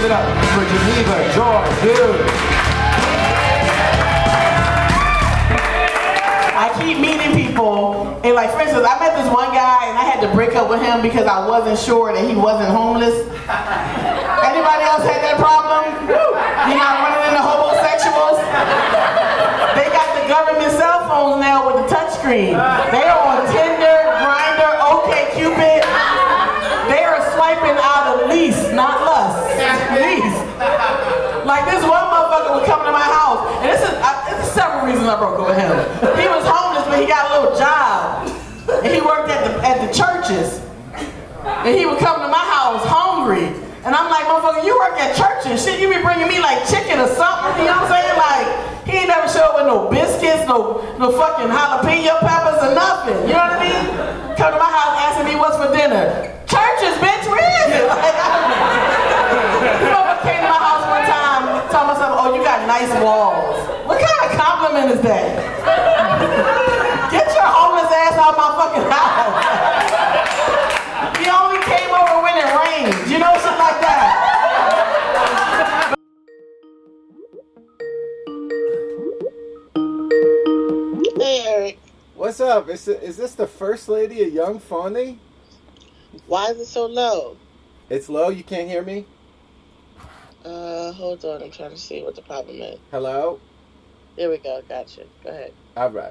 Give it up for Geneva Joy Hughes. I keep meeting people, and like for instance, I met this one guy and I had to break up with him because I wasn't sure that he wasn't homeless. Anybody else had that problem? You're not running into homosexuals? They got the government cell phones now with the touchscreen. They are on Tinder, Grindr, OkCupid. They are swiping out of lease, not lust. Lease. Like this one motherfucker would come to my house, and this is several reasons I broke up with him. He was homeless, but he got a little job, and he worked at the churches. And he would come to my house hungry, and I'm like, motherfucker, you work at churches, shit, you be bringing me like chicken or something, you know what I'm saying? Like, he ain't never show up with no biscuits, no fucking jalapeno peppers or nothing, you know what I mean? Come to my house asking me what's for dinner. Churches, bitch, where is it? Like, you know, I came to my house one time, told myself, oh, you got nice walls. What kind of compliment is that? Get your homeless ass out of my fucking house. He only came over when it rained, you know, shit like that. Hey, Eric. What's up? Is this the First Lady of Young Fondy? Why is it so low? It's low? You can't hear me? Hold on. I'm trying to see what the problem is. Hello? There we go. Gotcha. Go ahead. All right.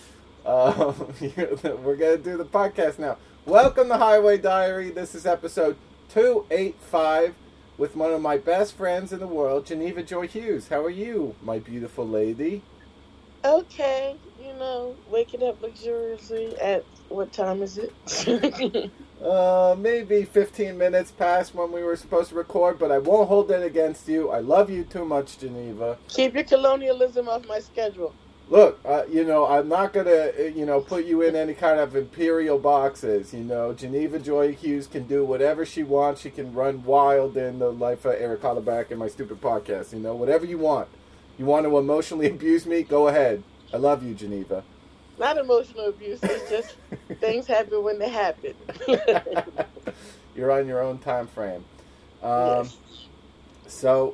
We're going to do the podcast now. Welcome to Highway Diary. This is episode 285 with one of my best friends in the world, Geneva Joy Hughes. How are you, my beautiful lady? Okay. You know, waking up luxuriously at what time is it? Maybe 15 minutes past when we were supposed to record, but I won't hold it against you. I love you too much, Geneva. Keep your colonialism off my schedule. Look, I'm not going to, put you in any kind of imperial boxes. Geneva Joy Hughes can do whatever she wants. She can run wild in the life of Eric Hollaback and my stupid podcast. Whatever you want. You want to emotionally abuse me? Go ahead. I love you, Geneva. Not emotional abuse. It's just things happen when they happen. You're on your own time frame. Yes. So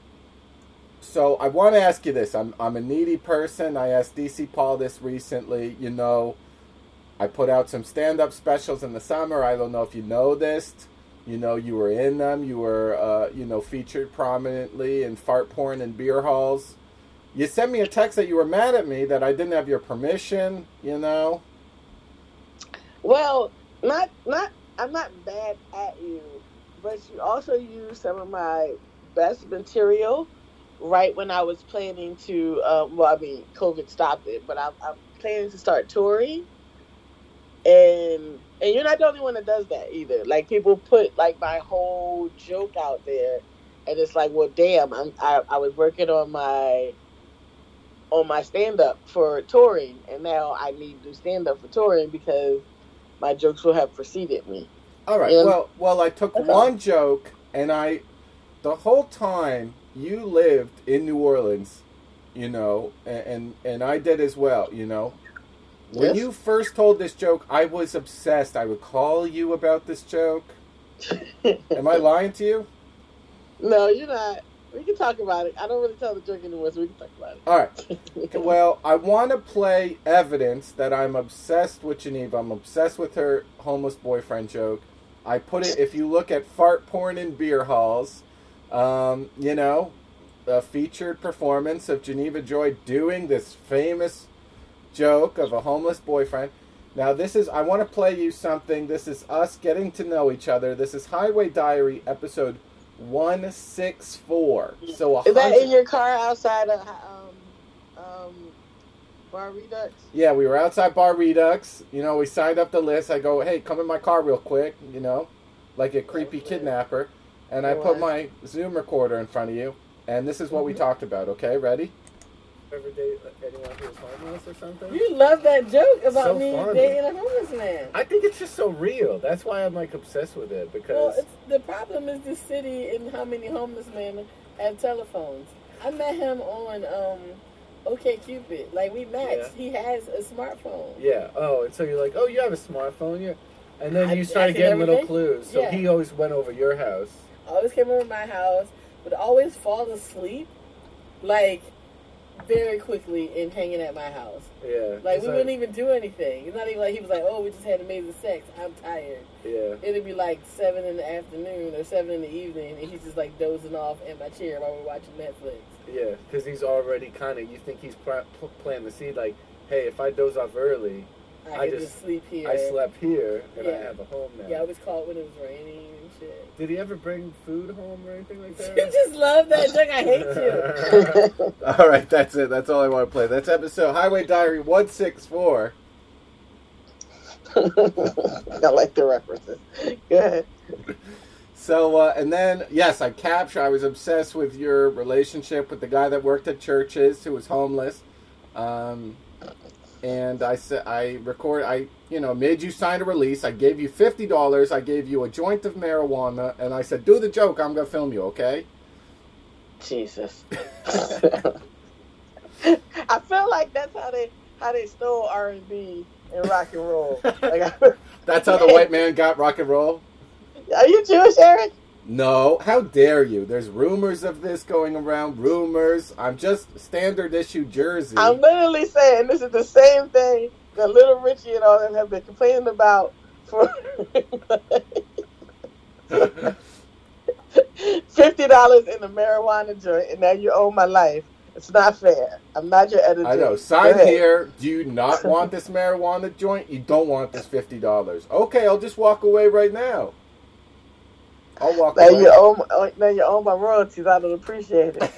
I want to ask you this. I'm a needy person. I asked DC Paul this recently. I put out some stand-up specials in the summer. I don't know if you know this. You were in them. You were, featured prominently in fart porn and beer halls. You sent me a text that you were mad at me, that I didn't have your permission, Well, I'm not bad at you, but you also used some of my best material right when I was planning to, COVID stopped it, but I'm planning to start touring. And you're not the only one that does that either. Like, people put, like, my whole joke out there, and it's like, well, damn, I was working on my stand-up for touring, and now I need to do stand-up for touring because my jokes will have preceded me. All right. Well, I took one joke, and the whole time you lived in New Orleans, and I did as well, When Yes. you first told this joke, I was obsessed. I would call you about this joke. Am I lying to you? No, you're not. We can talk about it. I don't really tell the joke anymore, so we can talk about it. All right. Well, I want to play evidence that I'm obsessed with Geneva. I'm obsessed with her homeless boyfriend joke. I put it, if you look at fart porn in beer halls, a featured performance of Geneva Joy doing this famous joke of a homeless boyfriend. Now, I want to play you something. This is us getting to know each other. This is Highway Diary, episode 164. So is that in your car outside of Bar Redux? Yeah, we were outside Bar Redux. We signed up the list. I go, hey, come in my car real quick, like a creepy kidnapper. And I put my Zoom recorder in front of you. And this is what we talked about, okay? Ready? Ever date anyone who's homeless or something? You love that joke about So me funny. dating a homeless man. I think it's just so real. That's why I'm obsessed with it, because The problem is the city and how many homeless men have telephones. I met him on OkCupid. Like, we matched. Yeah. He has a smartphone. yeah. Oh, and so you're like, oh, you have a smartphone, yeah. And then I you started asked getting little everything. clues. So Yeah. he always went over your house. Always came over my house. would always fall asleep, like, very quickly in hanging at my house. Yeah. Like, we wouldn't even do anything. It's not even like he was like, oh, we just had amazing sex. I'm tired. Yeah. It'd be like 7 in the afternoon or 7 in the evening, and he's just like dozing off in my chair while we're watching Netflix. Yeah, because he's already kind of, you think he's planting the seed, like, hey, if I doze off early, I could just sleep here. I slept here, and I have a home now. Yeah, I was called when it was raining and shit. Did he ever bring food home or anything like that? You just love that joke. I hate you. All right, that's it. That's all I want to play. That's episode Highway Diary 164. I like the references. Go ahead. So, and then, yes, I was obsessed with your relationship with the guy that worked at Church's who was homeless. And I said, made you sign a release. I gave you $50. I gave you a joint of marijuana. And I said, do the joke. I'm going to film you, okay? Jesus. I feel like that's how they stole R&B and rock and roll. Like, that's how the white man got rock and roll? Are you Jewish, Eric? No. How dare you? There's rumors of this going around. Rumors. I'm just standard issue Jersey. I'm literally saying this is the same thing that Little Richie and all them have been complaining about for $50 in a marijuana joint, and now you own my life. It's not fair. I'm not your editor. I know. Sign here. Do you not want this marijuana joint? You don't want this $50. Okay, I'll just walk away right now. I'll walk away. Now you own my royalties. I don't appreciate it.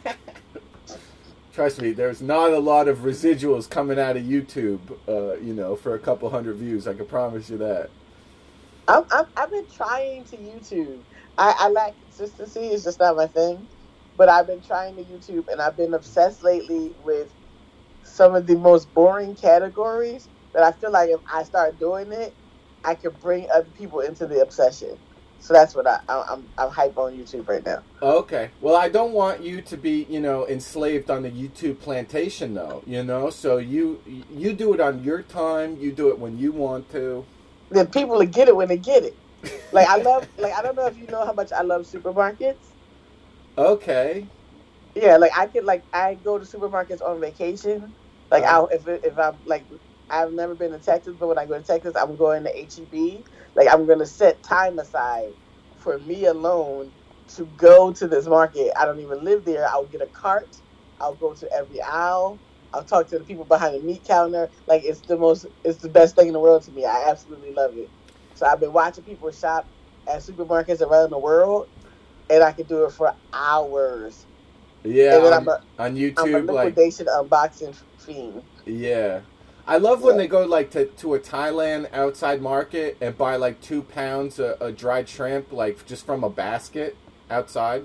Trust me, there's not a lot of residuals coming out of YouTube, for a couple hundred views. I can promise you that. I've been trying to YouTube. I lack consistency. It's just not my thing. But I've been trying to YouTube, and I've been obsessed lately with some of the most boring categories that I feel like if I start doing it, I could bring other people into the obsession. So that's what I'm hype on YouTube right now. Okay. Well, I don't want you to be, enslaved on the YouTube plantation, though, So you do it on your time. You do it when you want to. Then people will get it when they get it. I don't know if you know how much I love supermarkets. Okay. Yeah, I go to supermarkets on vacation. If I'm I've never been to Texas, but when I go to Texas, I'm going to H-E-B. I'm going to set time aside for me alone to go to this market. I don't even live there. I'll get a cart. I'll go to every aisle. I'll talk to the people behind the meat counter. It's the best thing in the world to me. I absolutely love it. So I've been watching people shop at supermarkets around the world, and I can do it for hours. Yeah, and then on YouTube, I'm a liquidation unboxing fiend. Yeah. I love when they go to a Thailand outside market and buy 2 pounds of dried shrimp just from a basket outside.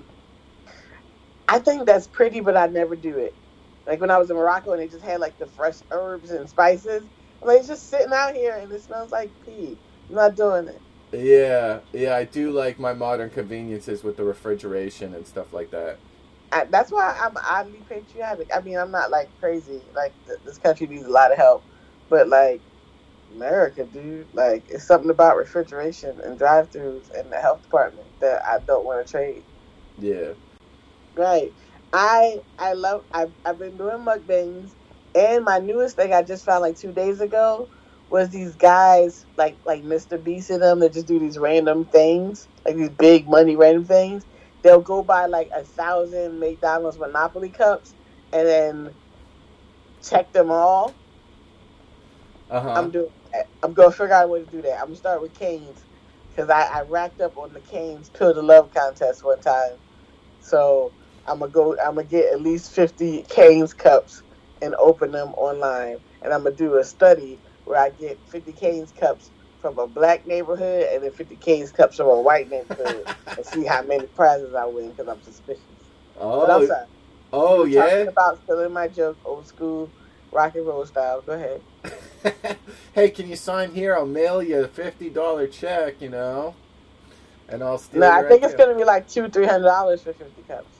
I think that's pretty, but I never do it. When I was in Morocco and they just had the fresh herbs and spices, it's just sitting out here and it smells like pee. I'm not doing it. Yeah, I do like my modern conveniences with the refrigeration and stuff like that. That's why I'm oddly patriotic. I mean, I'm not crazy. This country needs a lot of help, but America, dude, it's something about refrigeration and drive-thrus and the health department that I don't want to trade. Yeah. Right. I've been doing mukbangs, and my newest thing I just found 2 days ago was these guys like Mr. Beast and them that just do these random things, these big money random things. They'll go buy 1,000 McDonald's Monopoly cups and then check them all. I'm going to figure out a way to do that. I'm going to start with Cane's because I racked up on the Cane's Pill to Love contest one time. So I'm going to get at least 50 Cane's cups and open them online. And I'm going to do a study where I get 50 Cane's cups from a black neighborhood and then 50 Cane's cups from a white neighborhood and see how many prizes I win because I'm suspicious. But I'm sorry. Oh, yeah? Talking about stealing my joke, old school rock and roll style. Go ahead. Hey, can you sign here? I'll mail you a $50 check, and I'll steal No, I think it's going to be $200-$300 for 50 cups.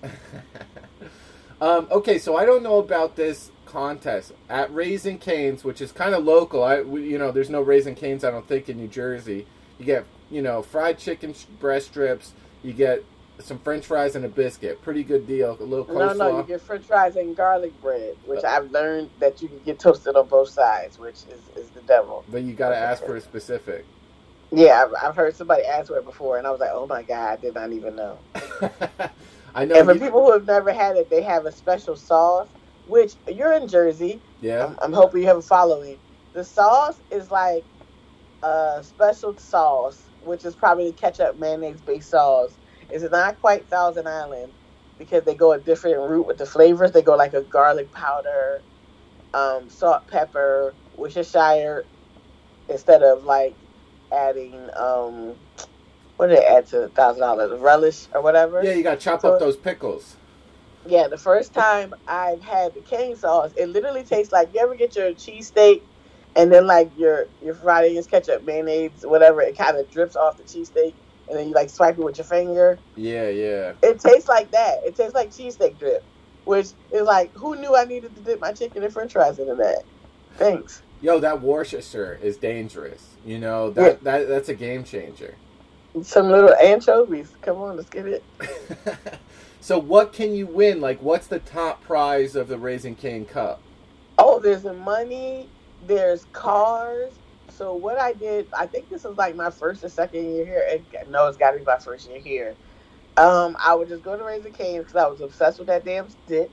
Okay, so I don't know about this contest at Raising Cane's, which is kind of local. There's no Raising Cane's, I don't think, in New Jersey. You get, fried chicken breast strips. You get some French fries and a biscuit. Pretty good deal. A little coleslaw. No, you get French fries and garlic bread, which I've learned that you can get toasted on both sides, which is the devil. But you got to ask for a specific. Yeah, I've heard somebody ask for it before, and I was like, oh my God, I did not even know. I know. And for people who have never had it, they have a special sauce, which you're in Jersey. Yeah. I'm hoping you have a following. The sauce is like a special sauce, which is probably ketchup, mayonnaise-based sauce. It's not quite Thousand Island because they go a different route with the flavors. They go like a garlic powder, salt, pepper, Worcestershire, instead of like adding what did they add to $1,000? Relish or whatever. Yeah, you got to chop up those pickles. Yeah, the first time I've had the cane sauce, it literally tastes like, you ever get your cheesesteak and then like your fried onions, ketchup, mayonnaise, whatever, it kind of drips off the cheesesteak and then you like swipe it with your finger. Yeah. It tastes like that. It tastes like cheesesteak drip, which is like, who knew I needed to dip my chicken and French fries into that? Thanks. Yo, that Worcestershire is dangerous. You know, that's a game changer. Some little anchovies. Come on, let's get it. So what can you win? Like, what's the top prize of the Raising Cane Cup? Oh, there's money. There's cars. So what I did, I think this was like my first or second year here. No, it's got to be my first year here. I would just go to Raising Cane's because I was obsessed with that damn dip.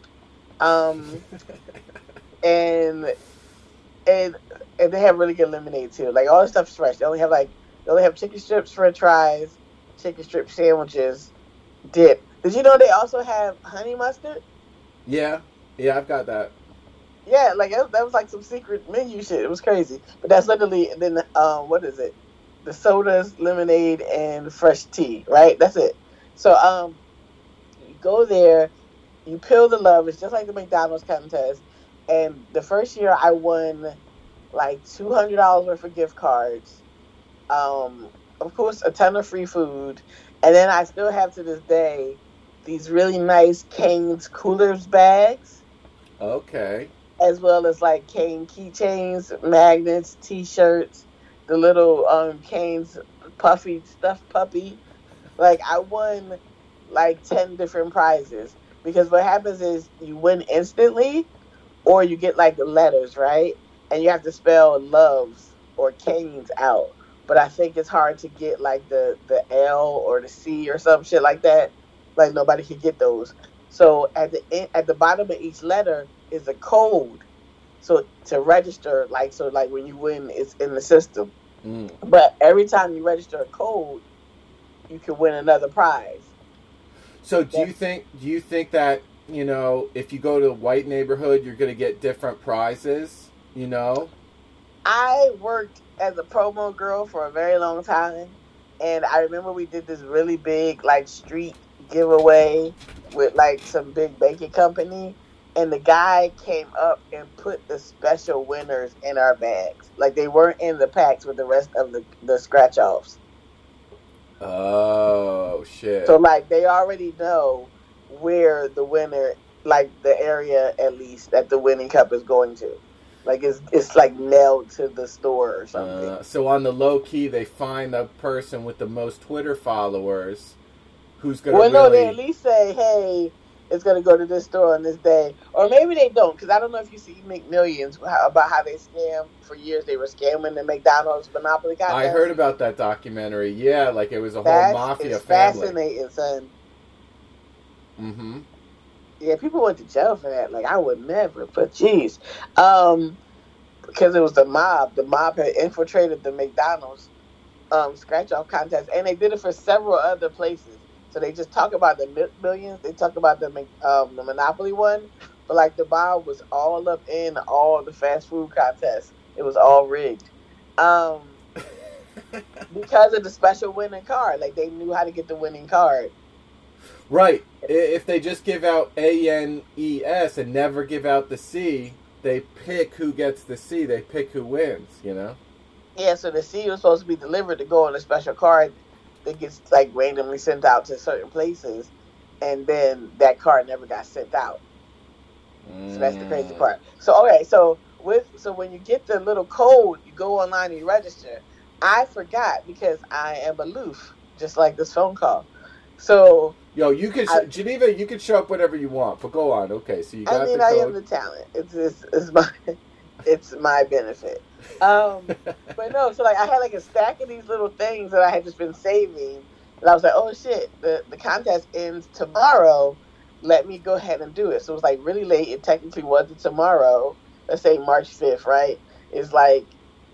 And they have really good lemonade too. Like all the stuff's fresh. They only have chicken strips, French fries, chicken strip sandwiches, dip. Did you know they also have honey mustard? Yeah, I've got that. Yeah, like that was like some secret menu shit. It was crazy. But that's literally then what is it? The sodas, lemonade, and fresh tea. Right? That's it. So you go there, you peel the love. It's just like the McDonald's contest. And the first year I won like $200 worth of gift cards. Of course, a ton of free food. And then I still have to this day these really nice Cane's Coolers bags. Okay. As well as like Cane keychains, magnets, T-shirts, the little Cane's puffy stuffed puppy. Like I won like 10 different prizes. Because what happens is you win instantly or you get like the letters, right? And you have to spell loves or Cane's out. But I think it's hard to get like the L or the C or some shit like that. Like nobody can get those. So at the bottom of each letter is a code. So to register, like when you win, it's in the system. Mm. But every time you register a code, you can win another prize. So do you think that, you know, if you go to a white neighborhood, you're going to get different prizes, you know? I worked as a promo girl for a very long time. And I remember we did this really big, like, street giveaway with, like, some big baking company. And the guy came up and put the special winners in our bags. Like, they weren't in the packs with the rest of the scratch-offs. Oh, shit. So, like, they already know where the winner, like, the area, at least, that the winning cup is going to. Like, it's like, nailed to the store or something. So, on the low-key, they find the person with the most Twitter followers who's going to Well, no, they at least say, hey, it's going to go to this store on this day. Or maybe they don't, because I don't know if you see McMillions, about how they scam. For years, they were scamming the McDonald's Monopoly contest. I heard about that documentary. Yeah, like it was a whole mafia family. Fascinating, son. Mm-hmm. Yeah, people went to jail for that. Like, I would never, but jeez. Because it was the mob. The mob had infiltrated the McDonald's scratch-off contest, and they did it for several other places. So they just talk about the millions. They talk about the Monopoly one. But, like, the mob was all up in all the fast food contests. It was all rigged. Because of the special winning card. Like, they knew how to get the winning card. Right. If they just give out ANES and never give out the C, they pick who gets the C. They pick who wins, you know? Yeah, so the C was supposed to be delivered to go on a special card that gets, like, randomly sent out to certain places. And then that card never got sent out. So that's the crazy part. So, okay, so when you get the little code, you go online and you register. I forgot because I am aloof, just like this phone call. So Yo, you can Geneva. You can show up whenever you want, but go on. Okay, so you got I mean, the I code. am the talent. It's my benefit. But no, so like I had like a stack of these little things that I had just been saving, and I was like, oh shit, the contest ends tomorrow. Let me go ahead and do it. So it was like really late. It technically wasn't tomorrow. Let's say March 5th, right? It's like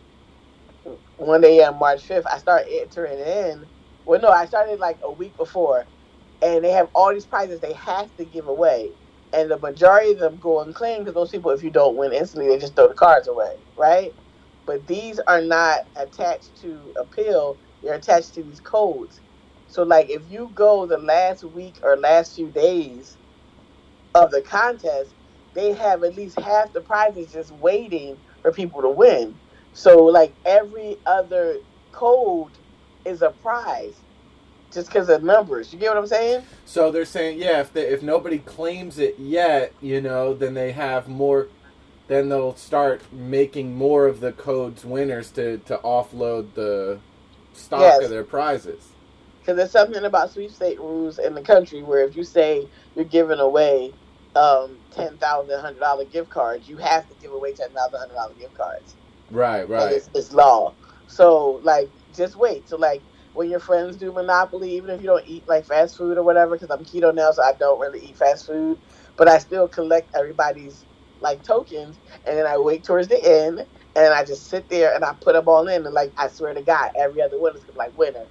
1 a.m. March 5th. I started entering in. Well, no, I started like a week before. And they have all these prizes they have to give away. And the majority of them go unclaimed because those people, if you don't win instantly, they just throw the cards away, right? But these are not attached to a pill. They're attached to these codes. So, like, if you go the last week or last few days of the contest, they have at least half the prizes just waiting for people to win. So, like, every other code is a prize. Just because of numbers. You get what I'm saying? So they're saying, yeah, if nobody claims it yet, you know, then they have more, then they'll start making more of the codes winners to offload the stock of their prizes. Because there's something about sweepstakes rules in the country where if you say you're giving away $10,100 gift cards, you have to give away $10,100 gift cards. Right. It's law. So, like, just wait. So, like, when your friends do Monopoly, even if you don't eat like fast food or whatever, because I'm keto now, so I don't really eat fast food, but I still collect everybody's like tokens, and then I wait towards the end, and I just sit there and I put them all in, and like I swear to God, every other winner's like winner,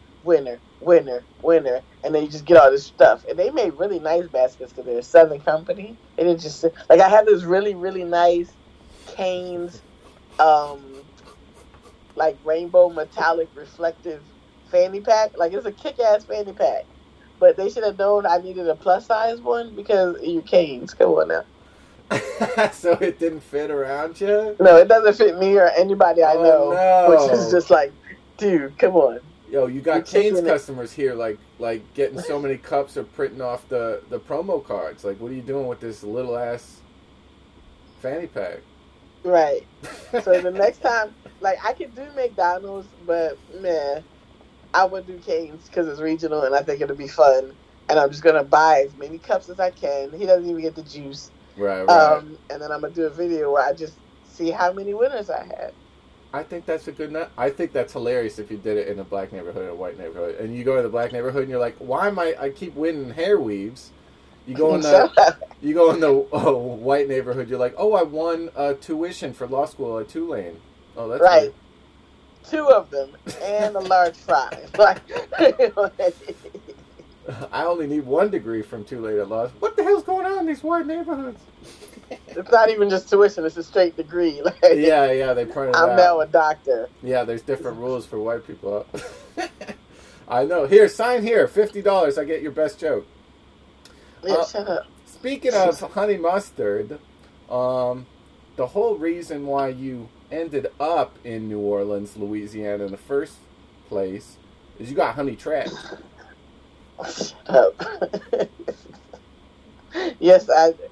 and then you just get all this stuff. And they made really nice baskets because they're a Southern company, and it just like I have this really really nice Cane's, like rainbow metallic reflective fanny pack. Like, it's a kick-ass fanny pack, but they should have known I needed a plus size one because your Canes. Come on now. So it didn't fit around you? No, it doesn't fit me or anybody I know. No. Which is just like, dude, come on. Yo, you got Canes customers here, like getting so many cups or printing off the promo cards. Like, what are you doing with this little ass fanny pack? Right. So the next time, like, I could do McDonald's, but man, I would do Cane's because it's regional and I think it'll be fun. And I'm just going to buy as many cups as I can. He doesn't even get the juice. Right. And then I'm going to do a video where I just see how many winners I had. I think that's I think that's hilarious if you did it in a black neighborhood or a white neighborhood. And you go to the black neighborhood and you're like, why am I keep winning hair weaves? You go in the white neighborhood, you're like, oh, I won tuition for law school at Tulane. Oh, that's right. Weird. 2 of them and a large fry. Like, I only need 1 degree from Tulane at law. What the hell's going on in these white neighborhoods? It's not even just tuition; it's a straight degree. Like, yeah, they printed it out. I'm now a doctor. Yeah, there's different rules for white people. I know. Here, sign here. $50. I get your best joke. Yeah, shut up. Speaking of honey mustard, the whole reason why you ended up in New Orleans, Louisiana in the first place is you got honey trapped. Shut up. Yes.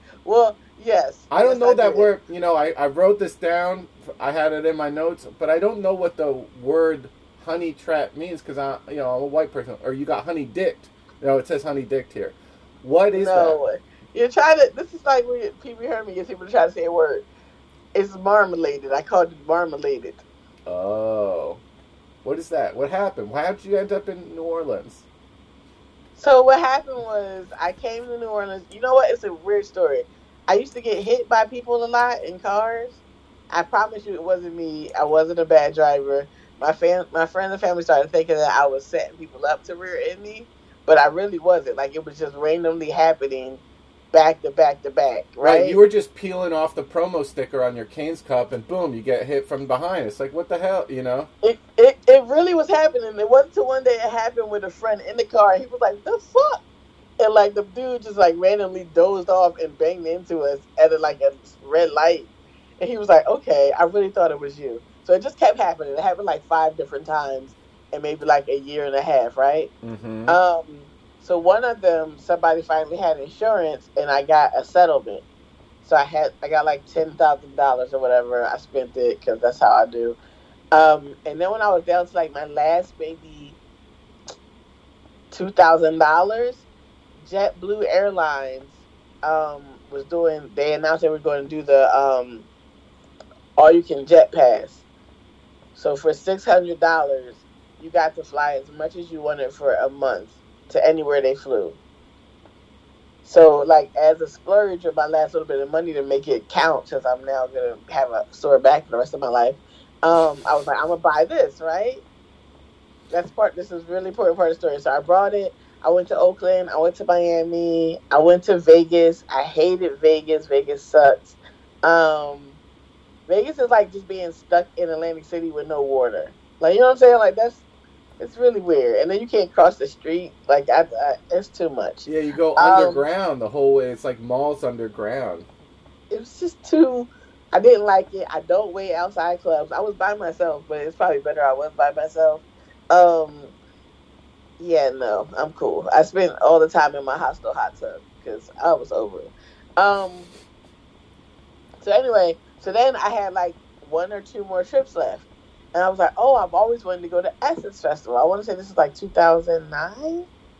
I don't know that word. You know, I wrote this down. I had it in my notes, but I don't know what the word honey trap means because I'm a white person. Or you got honey dicked. No, it says honey dicked here. What is that? You're trying to. This is like when people heard me get people try to say a word. It's marmaladed. I called it marmaladed. Oh. What is that? What happened? How did you end up in New Orleans? So what happened was I came to New Orleans. You know what? It's a weird story. I used to get hit by people a lot in cars. I promise you it wasn't me. I wasn't a bad driver. My friends and family started thinking that I was setting people up to rear end me, but I really wasn't. Like, it was just randomly happening back to back to back, right? You were just peeling off the promo sticker on your Cane's cup, and boom, you get hit from behind. It's like, what the hell, you know? It really was happening. It wasn't until one day it happened with a friend in the car, and he was like, the fuck? And, like, the dude just, like, randomly dozed off and banged into us at, a red light. And he was like, okay, I really thought it was you. So it just kept happening. It happened, like, 5 different times in maybe, like, a year and a half, right? Mm-hmm. So one of them, somebody finally had insurance, and I got a settlement. So I got, like, $10,000 or whatever. I spent it because that's how I do. And then when I was down to, like, my last maybe $2,000, JetBlue Airlines they announced they were going to do the all-you-can-jet pass. So for $600, you got to fly as much as you wanted for a month to anywhere they flew. So, like, as a splurge of my last little bit of money to make it count, since I'm now going to have a sore back for the rest of my life, I was like, I'm going to buy this, right? This is a really important part of the story. So I brought it. I went to Oakland. I went to Miami. I went to Vegas. I hated Vegas. Vegas sucks. Vegas is like just being stuck in Atlantic City with no water. Like, you know what I'm saying? Like, it's really weird. And then you can't cross the street. Like, it's too much. Yeah, you go underground the whole way. It's like malls underground. It was just too... I didn't like it. I don't wait outside clubs. I was by myself, but it's probably better I was by myself. Yeah, no, I'm cool. I spent all the time in my hostel hot tub because I was over it. So anyway, so then I had like 1 or 2 more trips left. And I was like, oh, I've always wanted to go to Essence Festival. I want to say this is like 2009.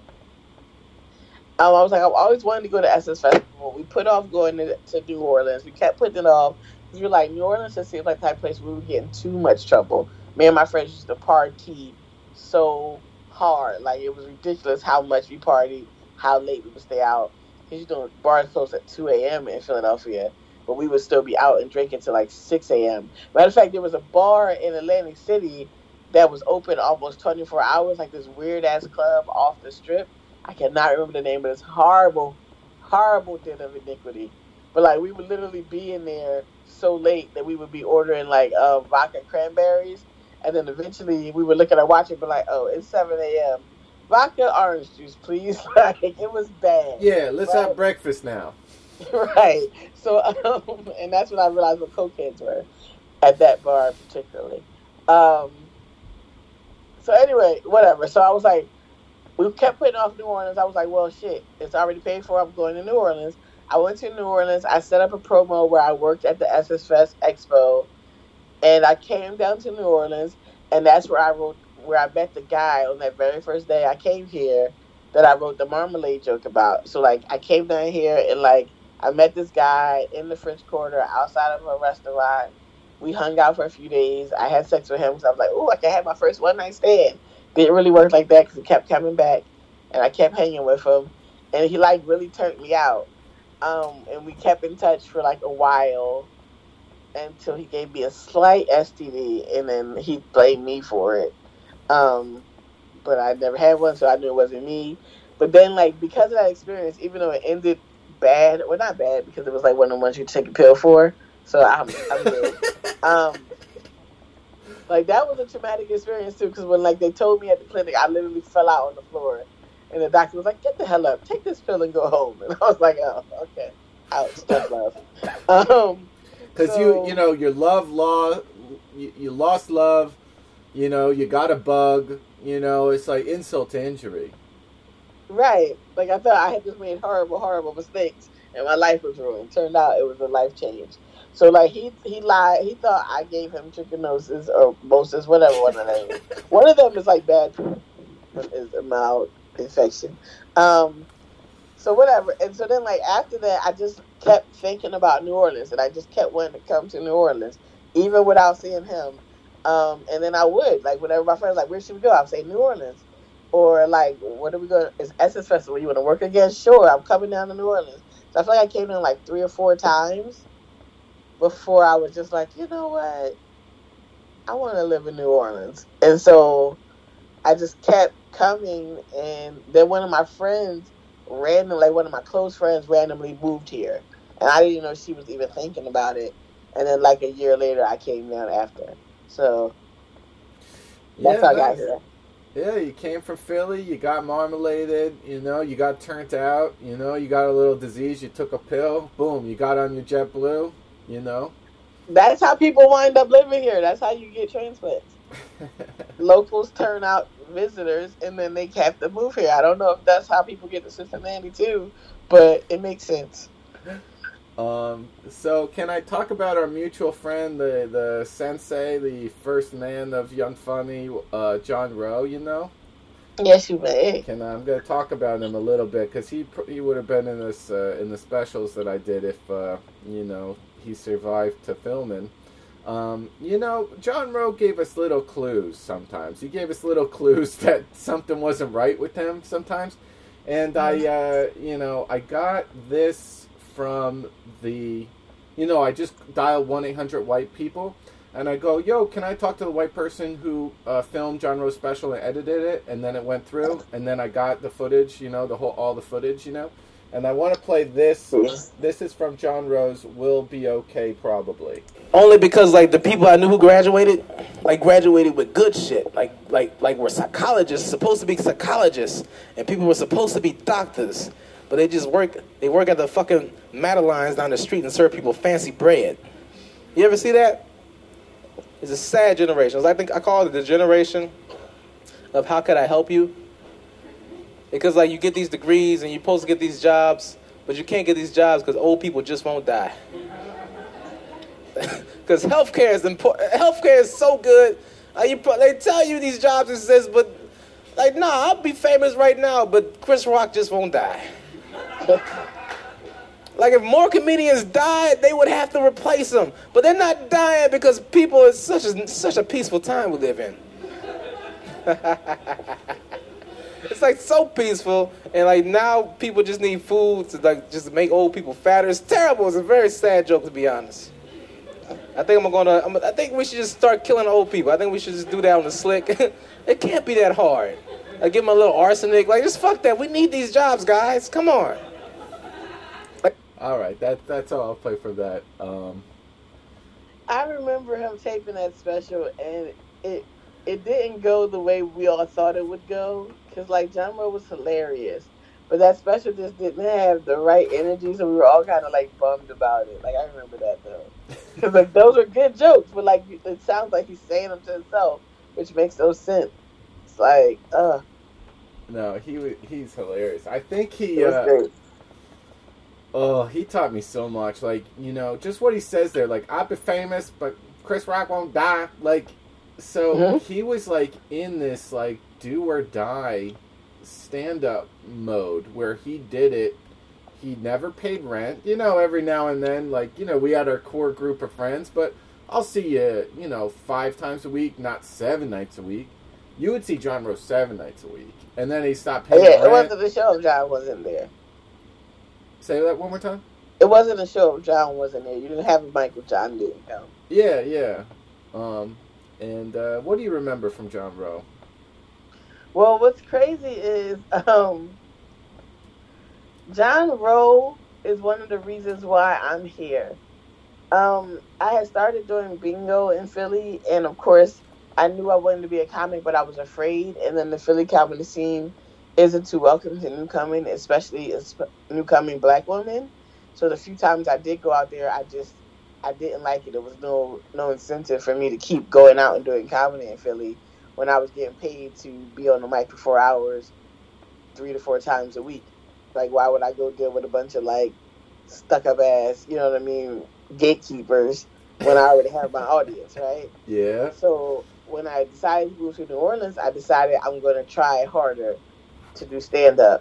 I was like, I've always wanted to go to Essence Festival. We put off going to New Orleans. We kept putting it off. Because we were like, New Orleans just seems like the type of place where we were getting too much trouble. Me and my friends used to party so hard. Like, it was ridiculous how much we partied, how late we would stay out. Because, you know, bars close at 2 a.m. in Philadelphia. But we would still be out and drinking till like 6 a.m. Matter of fact, there was a bar in Atlantic City that was open almost 24 hours, like this weird-ass club off the strip. I cannot remember the name, but it's horrible, horrible den of iniquity. But, like, we would literally be in there so late that we would be ordering, like, vodka cranberries. And then eventually we would look at our watch and be like, oh, it's 7 a.m. Vodka orange juice, please. Like, it was bad. Yeah, let's have breakfast now. Right. So, and that's when I realized what cokeheads were at that bar particularly. So anyway, whatever. So I was like, we kept putting off New Orleans. I was like, well, shit, it's already paid for. I'm going to New Orleans. I went to New Orleans. I set up a promo where I worked at the SS Fest Expo, and I came down to New Orleans, and that's where I met the guy on that very first day I came here that I wrote the marmalade joke about. So, like, I came down here and, like, I met this guy in the French Quarter outside of a restaurant. We hung out for a few days. I had sex with him because I was like, oh, I can have my first one-night stand. Didn't really work like that because he kept coming back, and I kept hanging with him. And he, like, really turned me out. And we kept in touch for, like, a while until he gave me a slight STD, and then he blamed me for it. But I never had one, so I knew it wasn't me. But then, like, because of that experience, even though it ended bad, well, not bad, because it was like one of the ones you take a pill for, so I'm good. Like, that was a traumatic experience too, because when, like, they told me at the clinic, I literally fell out on the floor, and the doctor was like, get the hell up, take this pill and go home. And I was like, oh, okay, ouch, tough love. Because you know, you lost love, you know, you got a bug, you know, it's like insult to injury. Right. Like, I thought I had just made horrible, horrible mistakes, and my life was ruined. Turned out it was a life change. So, like, he lied. He thought I gave him trichinosis or mosis, whatever one of them is. One of them is, like, bad. Is a mild infection. So, whatever. And so then, like, after that, I just kept thinking about New Orleans, and I just kept wanting to come to New Orleans, even without seeing him. And then I would, like, whenever my friends like, where should we go? I would say New Orleans. Or, like, what are we going to... Is Essence Festival you want to work again? Sure, I'm coming down to New Orleans. So I feel like I came in, like, 3 or 4 times before I was just like, you know what? I want to live in New Orleans. And so I just kept coming, and then one of my friends randomly, like, one of my close friends randomly moved here. And I didn't even know she was even thinking about it. And then, like, a year later, I came down after. So that's how I got here. Yeah, you came from Philly, you got marmaladed, you know, you got turned out, you know, you got a little disease, you took a pill, boom, you got on your JetBlue, you know. That's how people wind up living here. That's how you get transplants. Locals turn out visitors, and then they have to move here. I don't know if that's how people get to Cincinnati, too, but it makes sense. So can I talk about our mutual friend, the sensei, the first man of Young Funny, John Rowe, you know? Yes, you may. I'm going to talk about him a little bit because he would have been in this in the specials that I did if he survived to filming. John Rowe gave us little clues sometimes. He gave us little clues that something wasn't right with him sometimes. And I got this from the, I just dialed 1-800-WHITE-PEOPLE. And I go, yo, can I talk to the white person who filmed John Rowe's special and edited it? And then it went through. And then I got the footage, all the footage, And I want to play this. This is from John Rowe's We'll Be Okay, Probably. Only because, the people I knew who graduated with good shit. Like were psychologists, supposed to be psychologists. And people were supposed to be doctors. But they just work at the fucking Madeleines down the street and serve people fancy bread. You ever see that? It's a sad generation. I think I call it the generation of how could I help you? Because, you get these degrees and you're supposed to get these jobs, but you can't get these jobs because old people just won't die. Because healthcare is important. Healthcare is so good. They tell you these jobs exist, but, I'll be famous right now, but Chris Rock just won't die. If more comedians died, they would have to replace them. But they're not dying because it's such a peaceful time we live in. It's so peaceful, and now people just need food to just make old people fatter. It's terrible. It's a very sad joke, to be honest. I think we should just start killing old people. I think we should just do that on the slick. It can't be that hard. Give them a little arsenic. Just fuck that. We need these jobs, guys. Come on. All right, that's all I'll play for that. I remember him taping that special, and it didn't go the way we all thought it would go. Because, John Rowe was hilarious. But that special just didn't have the right energy, so we were all kind of, bummed about it. I remember that, though. Because, those are good jokes, but, it sounds like he's saying them to himself, which makes no sense. It's No, he's hilarious. I think he... great. Oh, he taught me so much. Just what he says there. I'll be famous, but Chris Rock won't die. He was, in this, do or die stand-up mode where he did it. He never paid rent. Every now and then, we had our core group of friends, but I'll see you, 5 times a week, not 7 nights a week. You would see John Rowe 7 nights a week. And then he stopped paying rent. It wasn't the show if John wasn't there. Say that one more time? It wasn't a show if John wasn't there. You didn't have a mic with John didn't come. Yeah. And what do you remember from John Rowe? Well, what's crazy is John Rowe is one of the reasons why I'm here. I had started doing bingo in Philly, and of course, I knew I wanted to be a comic, but I was afraid. And then the Philly comedy scene isn't too welcome to newcoming, especially newcoming black women. So the few times I did go out there, I didn't like it. There was no incentive for me to keep going out and doing comedy in Philly when I was getting paid to be on the mic for 4 hours, 3 to 4 times a week. Why would I go deal with a bunch of stuck-up ass, gatekeepers when I already have my audience, right? Yeah. So when I decided to move to New Orleans, I decided I'm going to try harder to do stand-up.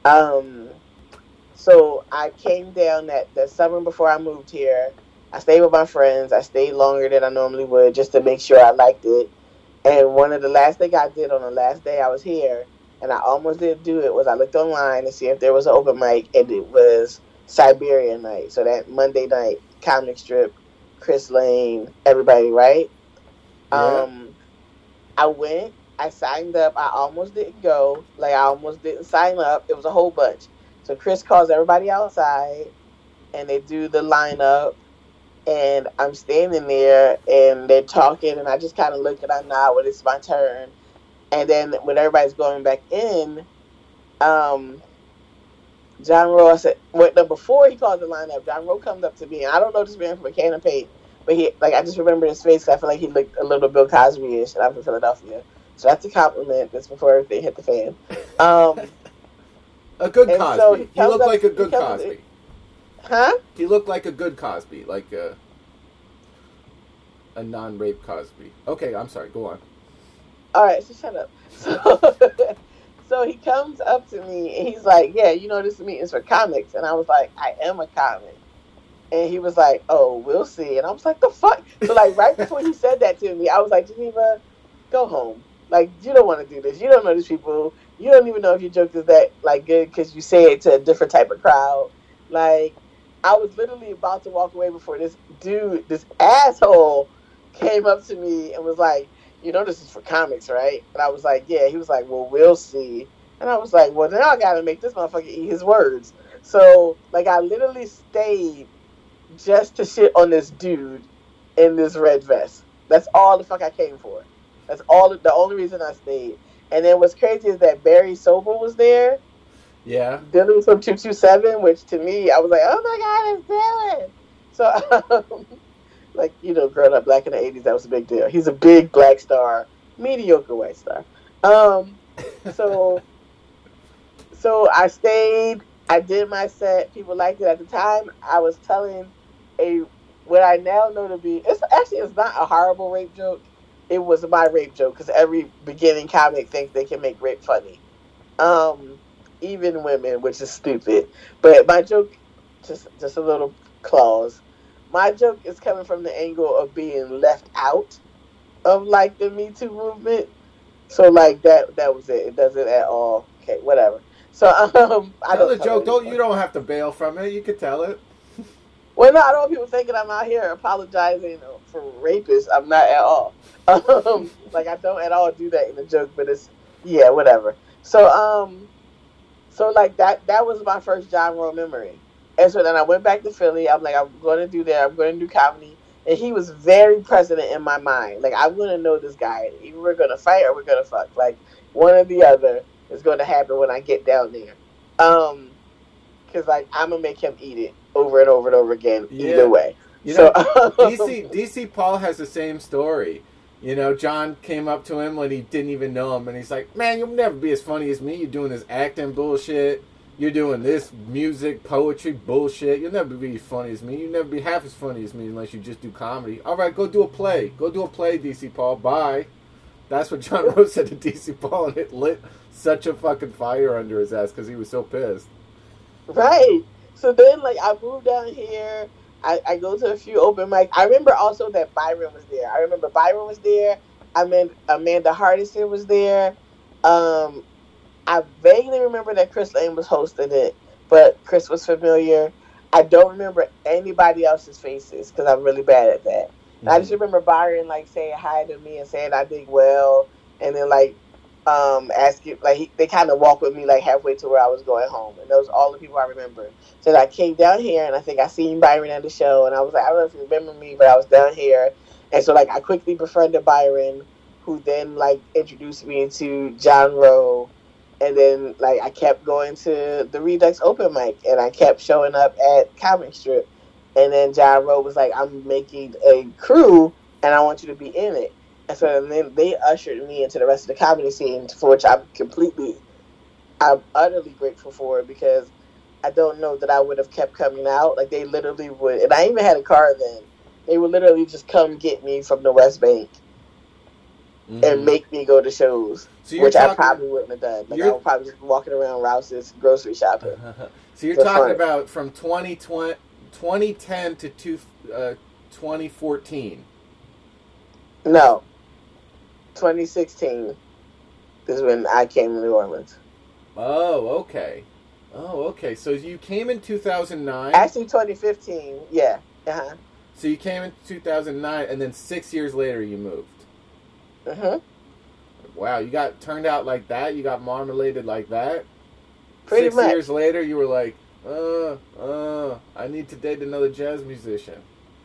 So I came down that summer before I moved here. I stayed with my friends. I stayed longer than I normally would just to make sure I liked it. And one of the last things I did on the last day I was here, and I almost didn't do it, was I looked online to see if there was an open mic, and it was Siberian night. So that Monday night, comic strip, Chris Lane, everybody, right? Yeah. I went. I signed up. I almost didn't go. I almost didn't sign up. It was a whole bunch. So Chris calls everybody outside, and they do the lineup. And I'm standing there, and they're talking, and I just kind of look and I nod when it's my turn. And then when everybody's going back in, John Rowe said, before he calls the lineup, John Rowe comes up to me, and I don't know this man from a can of paint, but I just remember his face, 'cause I feel like he looked a little Bill Cosby-ish, and I'm from Philadelphia. So that's a compliment. That's before everything hit the fan. A good Cosby. So he looked like a good Cosby. Huh? He looked like a good Cosby, like a non-rape Cosby. Okay, I'm sorry. Go on. All right, so shut up. So he comes up to me and he's like, yeah, you know, this meeting's for comics. And I was like, I am a comic. And he was like, oh, we'll see. And I was like, the fuck? So, like, right before he said that to me, I was like, Geneva, go home. Like, you don't want to do this. You don't know these people. You don't even know if your joke is that, like, good because you say it to a different type of crowd. Like, I was literally about to walk away before this dude, this asshole, came up to me and was like, you know this is for comics, right? And I was like, yeah. He was like, well, we'll see. And I was like, well, now I got to make this motherfucker eat his words. So, like, I literally stayed just to shit on this dude in this red vest. That's all the fuck I came for. That's all. The only reason I stayed. And then what's crazy is that Barry Sobel was there. Yeah. Dylan from 227, which to me, I was like, oh my God, it's Dylan. So, like, you know, growing up black in the 80s, that was a big deal. He's a big black star, mediocre white star. So I stayed. I did my set. People liked it at the time. I was telling what I now know to be, it's not a horrible rape joke. It was my rape joke because every beginning comic thinks they can make rape funny. Even women, which is stupid. But my joke, just a little clause. My joke is coming from the angle of being left out of like the Me Too movement. So like that was it. It doesn't at all. Okay, whatever. So I tell the joke. You don't have to bail from it. You can tell it. Well, no, I don't want people thinking I'm out here apologizing for rapists. I'm not at all. Like I don't at all do that in the joke, but it's whatever. So like that was my first John Rowe memory. And so then I went back to Philly. I'm like, I'm going to do that. I'm going to do comedy. And he was very present in my mind. Like, I'm going to know this guy. Either we're going to fight or we're going to fuck. Like, one or the other is going to happen when I get down there. Because, like, I'm going to make him eat it over and over and over again either way. You know, DC Paul has the same story. You know, John came up to him when he didn't even know him. And he's like, man, you'll never be as funny as me. You're doing this acting bullshit. You're doing this music, poetry bullshit. You'll never be as funny as me. You'll never be half as funny as me unless you just do comedy. All right, go do a play. Go do a play, DC Paul. Bye. That's what John Rowe said to DC Paul, and it lit such a fucking fire under his ass because he was so pissed. Right. So then, like, I moved down here. I go to a few open mics. I remember also that Byron was there. I mean, Amanda Hardison was there. I vaguely remember that Chris Lane was hosting it, but Chris was familiar. I don't remember anybody else's faces because I'm really bad at that. Mm-hmm. I just remember Byron like saying hi to me and saying I did well, and then like asking they kind of walked with me like halfway to where I was going home, and those all the people I remember. So I came down here and I think I seen Byron at the show, and I was like, I don't know if you remember me, but I was down here, and so like I quickly befriended Byron, who then like introduced me into John Rowe. And then, like, I kept going to the Redux open mic, and I kept showing up at Comic Strip. And then John Rowe was like, I'm making a crew, and I want you to be in it. And so then they ushered me into the rest of the comedy scene, for which I'm utterly grateful for, because I don't know that I would have kept coming out. Like, they literally would, and I even had a car then. They would literally just come get me from the West Bank. Mm-hmm. And make me go to shows, which I probably wouldn't have done. Like I would probably just be walking around Rouse's grocery shopping. So you're talking about from 2010 to 2014? No, 2016 is when I came to New Orleans. Oh, okay. So you came in 2009? Actually, 2015, yeah. Uh-huh. So you came in 2009, and then 6 years later you moved? Mm-hmm. Wow, you got turned out like that? You got marmaladed like that? Pretty much. 6 years later, you were like, I need to date another jazz musician.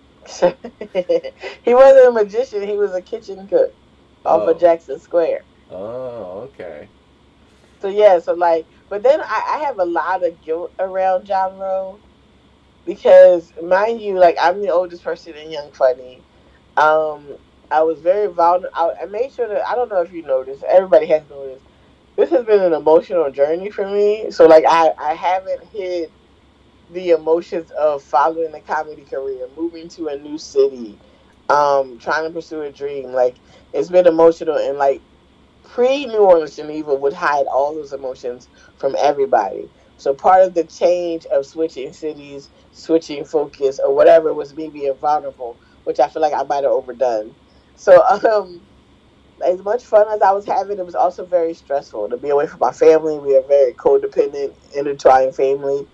He wasn't a magician. He was a kitchen cook off of Jackson Square. Oh, okay. So, but then I have a lot of guilt around John Rowe because, mind you, like, I'm the oldest person in Young Funny. I was very vulnerable. I made sure that, I don't know if you noticed, everybody has noticed, this has been an emotional journey for me. So, like, I haven't hid the emotions of following a comedy career, moving to a new city, trying to pursue a dream. Like, it's been emotional, and, like, pre-New Orleans Geneva would hide all those emotions from everybody. So part of the change of switching cities, switching focus, or whatever was me being vulnerable, which I feel like I might have overdone. So as much fun as I was having, it was also very stressful to be away from my family. We are a very codependent, intertwined family.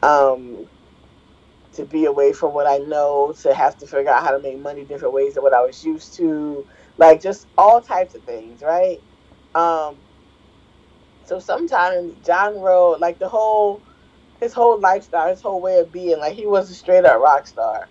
To be away from what I know, to have to figure out how to make money different ways than what I was used to, like just all types of things, right? So sometimes John Rowe, like his whole lifestyle, his whole way of being, like he was a straight up rock star,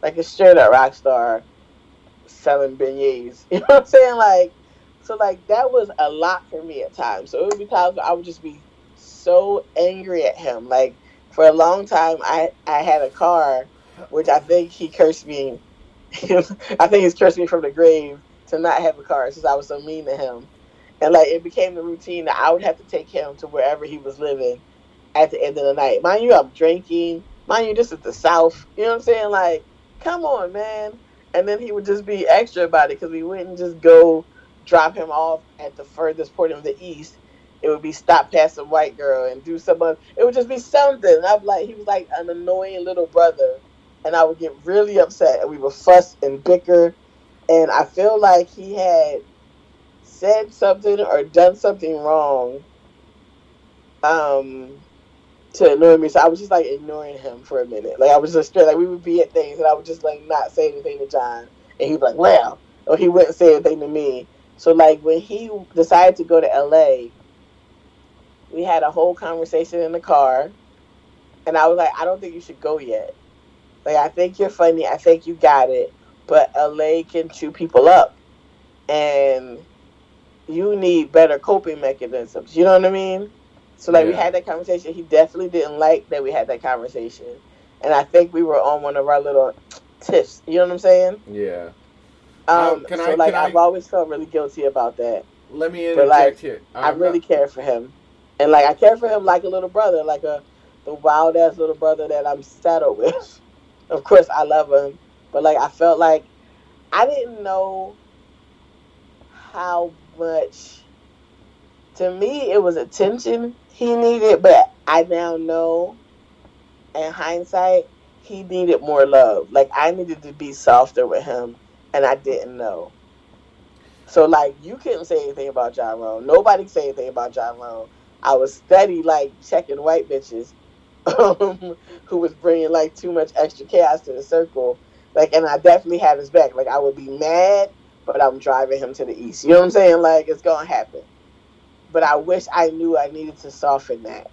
selling beignets. You know what I'm saying? Like, so like that was a lot for me at times. So it would be times where I would just be so angry at him. Like for a long time, I had a car, which I think he cursed me. I think he's cursed me from the grave to not have a car since I was so mean to him. And like it became the routine that I would have to take him to wherever he was living at the end of the night. Mind you, I'm drinking. Mind you, this is the South. You know what I'm saying? Like, come on, man. And then he would just be extra about it because we wouldn't just go drop him off at the furthest point of the East. It would be stop past some white girl and do some other. It would just be something. And I'm like, he was like an annoying little brother. And I would get really upset. And we would fuss and bicker. And I feel like he had said something or done something wrong to annoy me. So I was just like ignoring him for a minute. Like I was just straight, like we would be at things and I would just like not say anything to John. And he'd be like, well, or he wouldn't say anything to me. So like when he decided to go to LA, we had a whole conversation in the car. And I was like, I don't think you should go yet. Like I think you're funny. I think you got it. But LA can chew people up. And you need better coping mechanisms. You know what I mean? So, like, we had that conversation. He definitely didn't like that we had that conversation. And I think we were on one of our little tiffs. You know what I'm saying? Yeah. I've always felt really guilty about that. Let me interject here. I really care for him. And, like, I care for him like a little brother, like the wild-ass little brother that I'm saddled with. Of course, I love him. But, like, I felt like I didn't know how much, to me, it was attention he needed, but I now know, in hindsight, he needed more love. Like, I needed to be softer with him, and I didn't know. So, like, you couldn't say anything about John Rowe. Nobody could say anything about John Rowe. I was steady, like, checking white bitches who was bringing, like, too much extra chaos to the circle. Like, and I definitely had his back. Like, I would be mad, but I'm driving him to the East. You know what I'm saying? Like, it's going to happen. But I wish I knew I needed to soften that.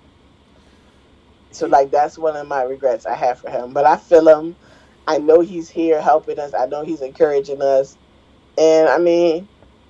So, like, that's one of my regrets I have for him. But I feel him. I know he's here helping us. I know he's encouraging us. And, I mean,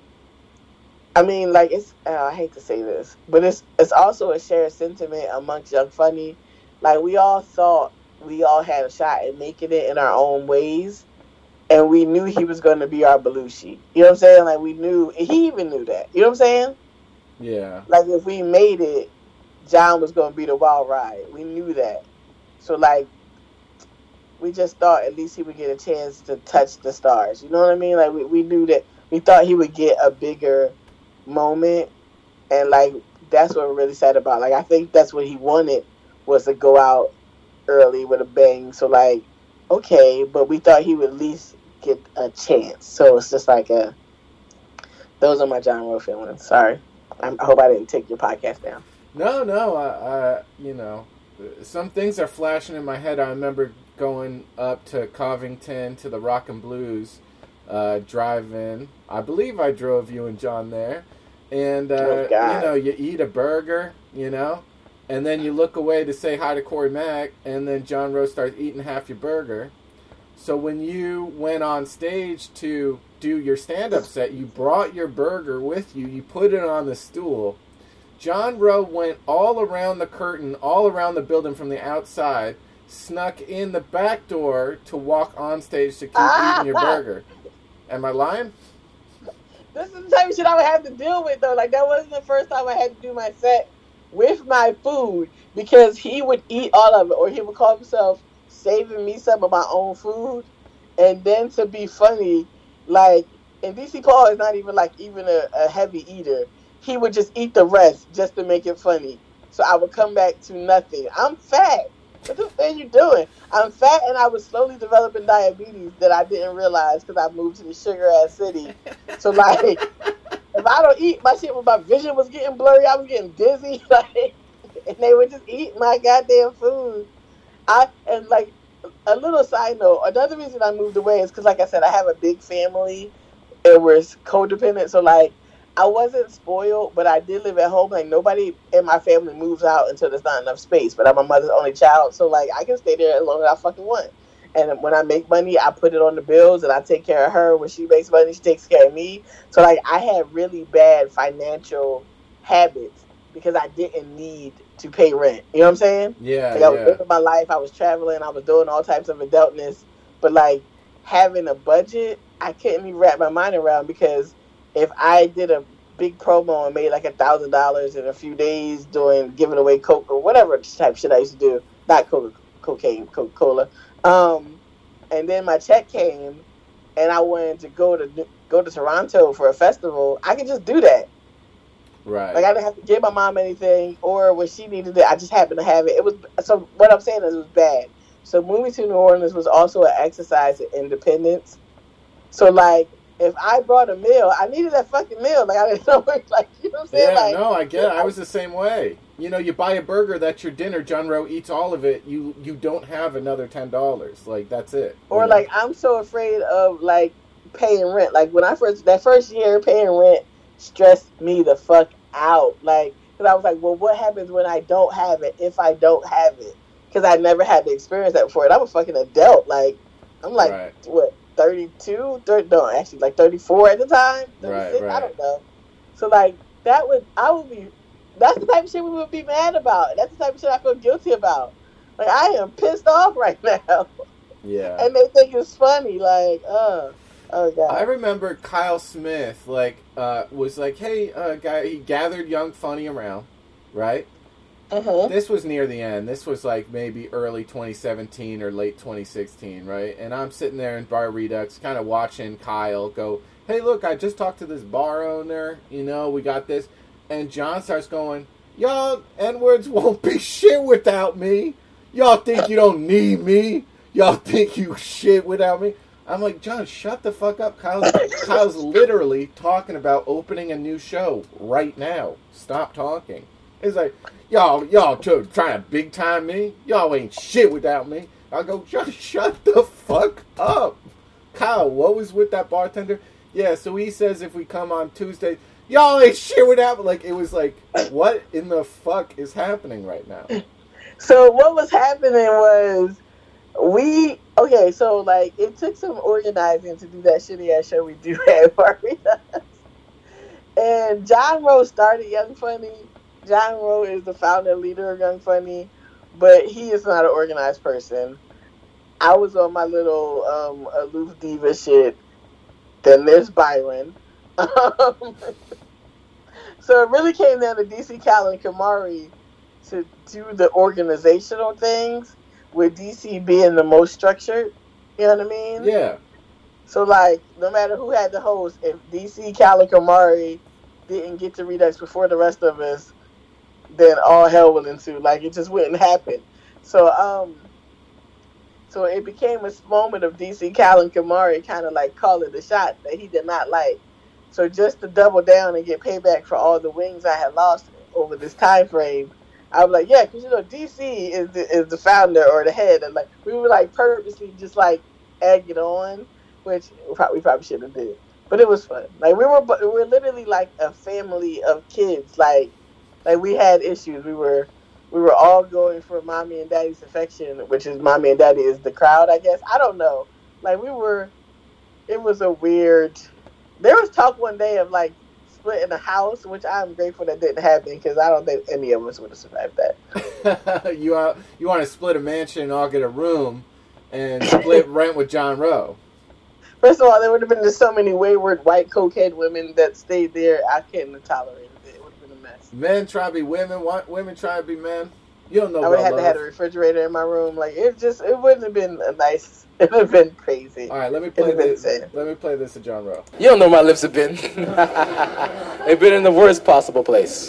like, it's, I hate to say this, but it's also a shared sentiment amongst Young Funny. Like, we all thought we all had a shot at making it in our own ways. And we knew he was going to be our Belushi. You know what I'm saying? Like, we knew, and he even knew that. You know what I'm saying? Yeah. Like, if we made it, John was going to be the wild ride. We knew that. So, like, we just thought at least he would get a chance to touch the stars. You know what I mean? Like, we knew that. We thought he would get a bigger moment. And, like, that's what we're really sad about. Like, I think that's what he wanted, was to go out early with a bang. So, like, okay, but we thought he would at least get a chance. So it's just like those are my John Rowe feelings. Sorry. I hope I didn't take your podcast down. No, I you know, some things are flashing in my head. I remember going up to Covington to the Rock and Blues drive-in. I believe I drove you and John there. And, you know, you eat a burger, you know, and then you look away to say hi to Corey Mack, and then John Rowe starts eating half your burger. So when you went on stage to do your stand-up set, you brought your burger with you. You put it on the stool. John Rowe went all around the curtain, all around the building from the outside, snuck in the back door to walk on stage to keep eating your burger. Am I lying? This is the type of shit I would have to deal with, though. Like, that wasn't the first time I had to do my set with my food, because he would eat all of it, or he would call himself saving me some of my own food. And then, to be funny, like, and DC Paul is not even a heavy eater. He would just eat the rest just to make it funny. So I would come back to nothing. I'm fat. What the fuck are you doing? I'm fat, and I was slowly developing diabetes that I didn't realize because I moved to the sugar ass city. So like, if I don't eat, my vision was getting blurry. I was getting dizzy. Like, and they would just eat my goddamn food. And like, a little side note, another reason I moved away is because, like I said, I have a big family and we're codependent. So, like, I wasn't spoiled, but I did live at home. Like, nobody in my family moves out until there's not enough space. But I'm my mother's only child, so, like, I can stay there as long as I fucking want. And when I make money, I put it on the bills, and I take care of her. When she makes money, she takes care of me. So, like, I had really bad financial habits because I didn't need to pay rent. You know what I'm saying? Yeah, like, I was living my life. I was traveling. I was doing all types of adultness. But, like, having a budget, I couldn't even wrap my mind around, because if I did a big promo and made like $1,000 in a few days giving away Coke or whatever type of shit I used to do, not Coca-Cola, and then my check came and I wanted to go to Toronto for a festival, I could just do that. Right. Like, I didn't have to give my mom anything, or when she needed it, I just happened to have it. So what I'm saying is it was bad. So moving to New Orleans was also an exercise in independence. So, like, if I brought a meal, I needed that fucking meal. Like, I didn't know where, like, you know what I'm saying? Yeah, like, no, I get it. I was the same way. You know, you buy a burger, that's your dinner. John Rowe eats all of it. You don't have another $10. Like, that's it. Or, like, I'm so afraid of, like, paying rent. Like, when that first year, paying rent stressed me the fuck out. Like, because I was like, well, what happens when I don't have it, if I don't have it? Because I never had to experience that before. And I'm a fucking adult. Like, I'm like, right. What? 32, actually like 34 at the time. 36, right. I don't know. So like that's the type of shit we would be mad about. That's the type of shit I feel guilty about. Like, I am pissed off right now. Yeah. And they think it's funny. Like, oh God. I remember Kyle Smith was like, hey, guy. He gathered Young Funny around, right? Uh-huh. This was near the end. This was like maybe early 2017 or late 2016, right? And I'm sitting there in Bar Redux kind of watching Kyle go, hey, look, I just talked to this bar owner. You know, we got this. And John starts going, y'all N-words won't be shit without me. Y'all think you don't need me. Y'all think you shit without me. I'm like, John, shut the fuck up. Kyle's literally talking about opening a new show right now. Stop talking. It's like, y'all trying to big time me? Y'all ain't shit without me. I go, just shut the fuck up. Kyle, what was with that bartender? Yeah, so he says if we come on Tuesday, y'all ain't shit without me. Like, it was like, what in the fuck is happening right now? So what was happening was so like it took some organizing to do that shitty ass show we do at Barbados. And John Rowe started Young Funny. John Rowe is the founder and leader of Young Funny, but he is not an organized person. I was on my little aloof diva shit. Then there's Byron. So it really came down to DC Cal and Kamari to do the organizational things, with DC being the most structured. You know what I mean? Yeah. So, like, no matter who had the host, if DC, Cal, and Kamari didn't get to Redux before the rest of us, then all hell will ensue. Like, it just wouldn't happen. So it became a moment of DC, Cal, and Kamari kind of, like, calling the shot that he did not like. So just to double down and get payback for all the wings I had lost over this time frame, I was like, yeah, because, you know, DC is the founder or the head. And, like, we were, like, purposely just, like, egg it on, which we probably shouldn't have did. But it was fun. Like, we were literally, like, a family of kids. Like we had issues. We were all going for mommy and daddy's affection, which is mommy and daddy is the crowd, I guess. I don't know. Like, it was a weird... There was talk one day of, like, splitting a house, which I'm grateful that didn't happen, because I don't think any of us would have survived that. You want to split a mansion and all get a room and split rent with John Rowe. First of all, there would have been just so many wayward white cokehead women that stayed there. I couldn't have tolerated it. It would have been a mess. Men try to be women, women try to be men. You don't know I would about have had to have a love. refrigerator in my room. Like it wouldn't have been a nice. It would have been crazy. All right, let me play It'd have been this. insane. Let me play this to John Rowe. You don't know where my lips have been. They've been in the worst possible place.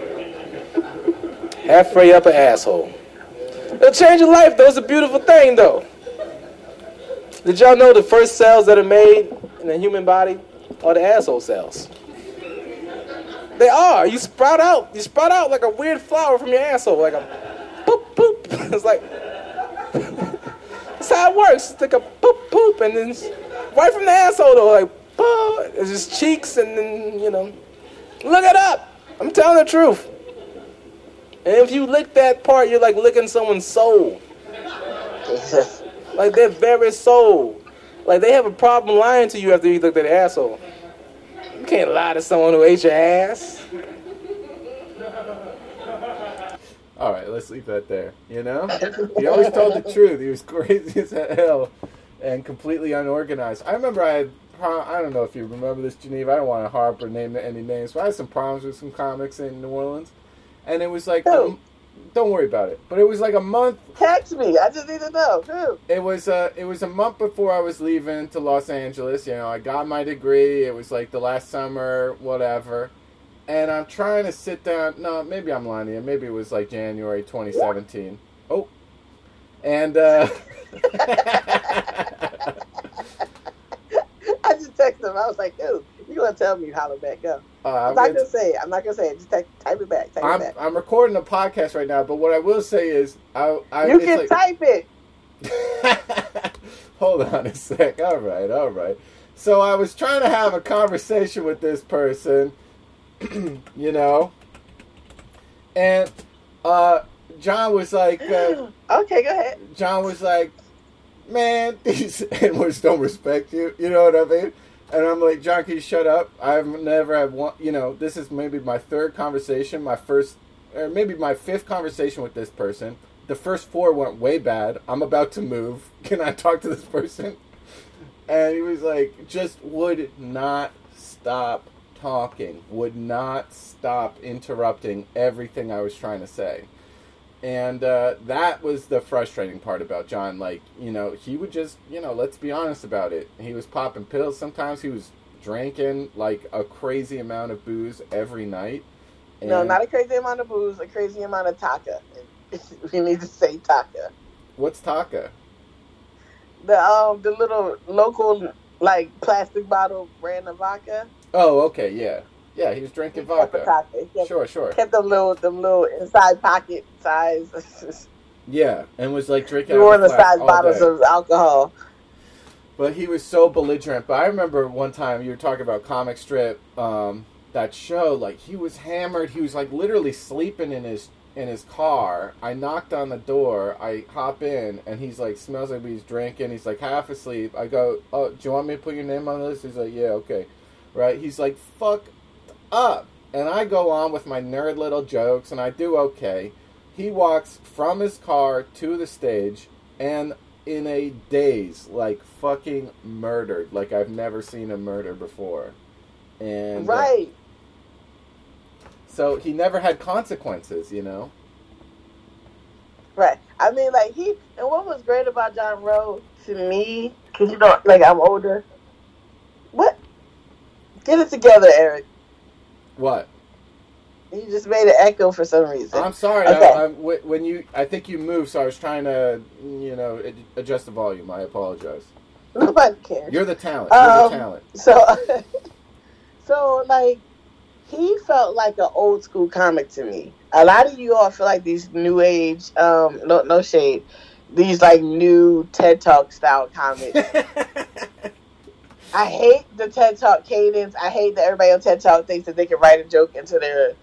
Halfway up an asshole. It'll change your life, though. It's a beautiful thing, though. Did y'all know the first cells that are made in the human body are the asshole cells? They are. You sprout out like a weird flower from your asshole, like a poop poop. It's like that's how it works. It's like a poop poop, and then it's right from the asshole though, like poop. It's just cheeks, and then look it up. I'm telling the truth. And if you lick that part, you're like licking someone's soul. Like their very soul. Like they have a problem lying to you after you look at their asshole. You can't lie to someone who ate your ass. All right, let's leave that there. You know, he always told the truth. He was crazy as hell and completely unorganized. I remember I don't know if you remember this, Geneva. I don't want to harp or name any names, but I had some problems with some comics in New Orleans, and it was like, don't worry about it. But it was like a month. Text me. I just need to know. Who? It was a month before I was leaving to Los Angeles. You know, I got my degree. It was like the last summer, whatever. And I'm trying to sit down. No, maybe I'm lying to you. Maybe it was like January 2017. Oh. And I just texted him. I was like, dude, you gonna tell me how to back go? I'm not gonna say it. I'm not gonna say it. Just type it back. I'm recording a podcast right now, but what I will say is, you can type it. Hold on a sec. All right. So I was trying to have a conversation with this person, you know, and John was like, okay, go ahead. John was like, man, these N-words don't respect you. You know what I mean? And I'm like, John, can you shut up? I've never had one, this is maybe my third conversation, maybe my fifth conversation with this person. The first four went way bad. I'm about to move. Can I talk to this person? And he was like, just would not stop talking, would not stop interrupting everything I was trying to say. And that was the frustrating part about John. Like, he would just, let's be honest about it. He was popping pills. Sometimes he was drinking like a crazy amount of booze every night. And no, not a crazy amount of booze, a crazy amount of taka. We need to say taka. What's taka? The little local, like, plastic bottle brand of vodka. Oh, okay, yeah. Yeah, he was drinking vodka. Sure. Kept them little inside pocket size. Yeah, and was like drinking. You were the size bottles of alcohol. But he was so belligerent. But I remember one time you were talking about comic strip, that show. Like he was hammered. He was like literally sleeping in his car. I knocked on the door. I hop in, and he's like smells like he's drinking. He's like half asleep. I go, "Oh, do you want me to put your name on this?" He's like, "Yeah, okay." Right? He's like, "Fuck up," and I go on with my nerd little jokes, and I do okay. He walks from his car to the stage, and in a daze, like fucking murdered, like I've never seen him murder before, and right. So he never had consequences, Right. I mean, like and what was great about John Rowe to me, because like I'm older. What? Get it together, Eric. What? You just made an echo for some reason. I'm sorry. Okay. I think you moved, so I was trying to, adjust the volume. I apologize. Nobody cares. You're the talent. So like, he felt like an old school comic to me. A lot of you all feel like these new age, no shade, these like new TED Talk style comics. I hate the TED Talk cadence. I hate that everybody on TED Talk thinks that they can write a joke into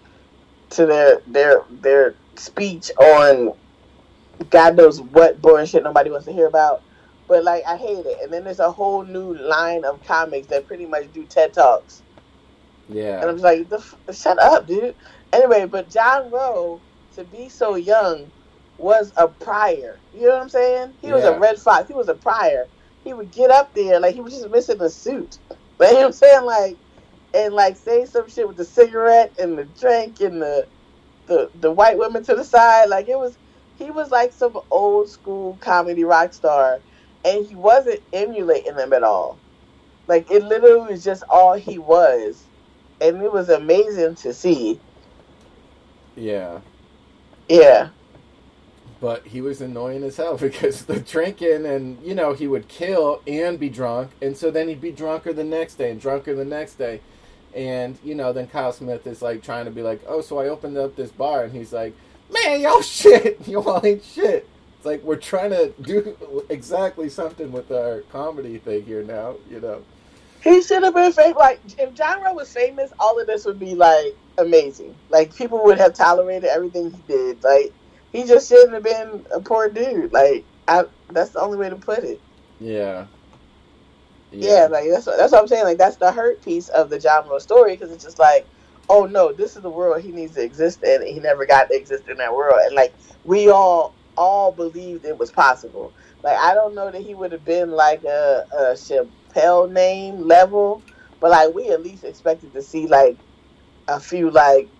their speech on God knows what boring shit nobody wants to hear about. But like, I hate it. And then there's a whole new line of comics that pretty much do TED Talks. Yeah. And I'm just like, shut up, dude. Anyway, but John Rowe, to be so young, was a prior. You know what I'm saying? He was a Red Fox. He was a prior. He would get up there like he was just missing a suit. Like, you know what I'm saying? Like, and like say some shit with the cigarette and the drink and the the white women to the side. Like he was like some old school comedy rock star, and he wasn't emulating them at all. Like it literally was just all he was, and it was amazing to see. Yeah. Yeah. But he was annoying as hell because the drinking and, you know, he would kill and be drunk. And so then he'd be drunker the next day and drunker the next day. And, you know, then Kyle Smith is like trying to be like, oh, so I opened up this bar. And he's like, man, y'all shit. You all ain't shit. It's like we're trying to do exactly something with our comedy thing here now, you know. He should have been famous. Like, if John Rowe was famous, all of this would be, like, amazing. Like, people would have tolerated everything he did. Like, he just shouldn't have been a poor dude. Like, that's the only way to put it. Yeah. Yeah, like, that's what I'm saying. Like, that's the hurt piece of the John Rowe story, because it's just like, oh, no, this is the world he needs to exist in, and he never got to exist in that world. And, like, we all believed it was possible. Like, I don't know that he would have been, like, a Chappelle name level, but, like, we at least expected to see, like, a few, like,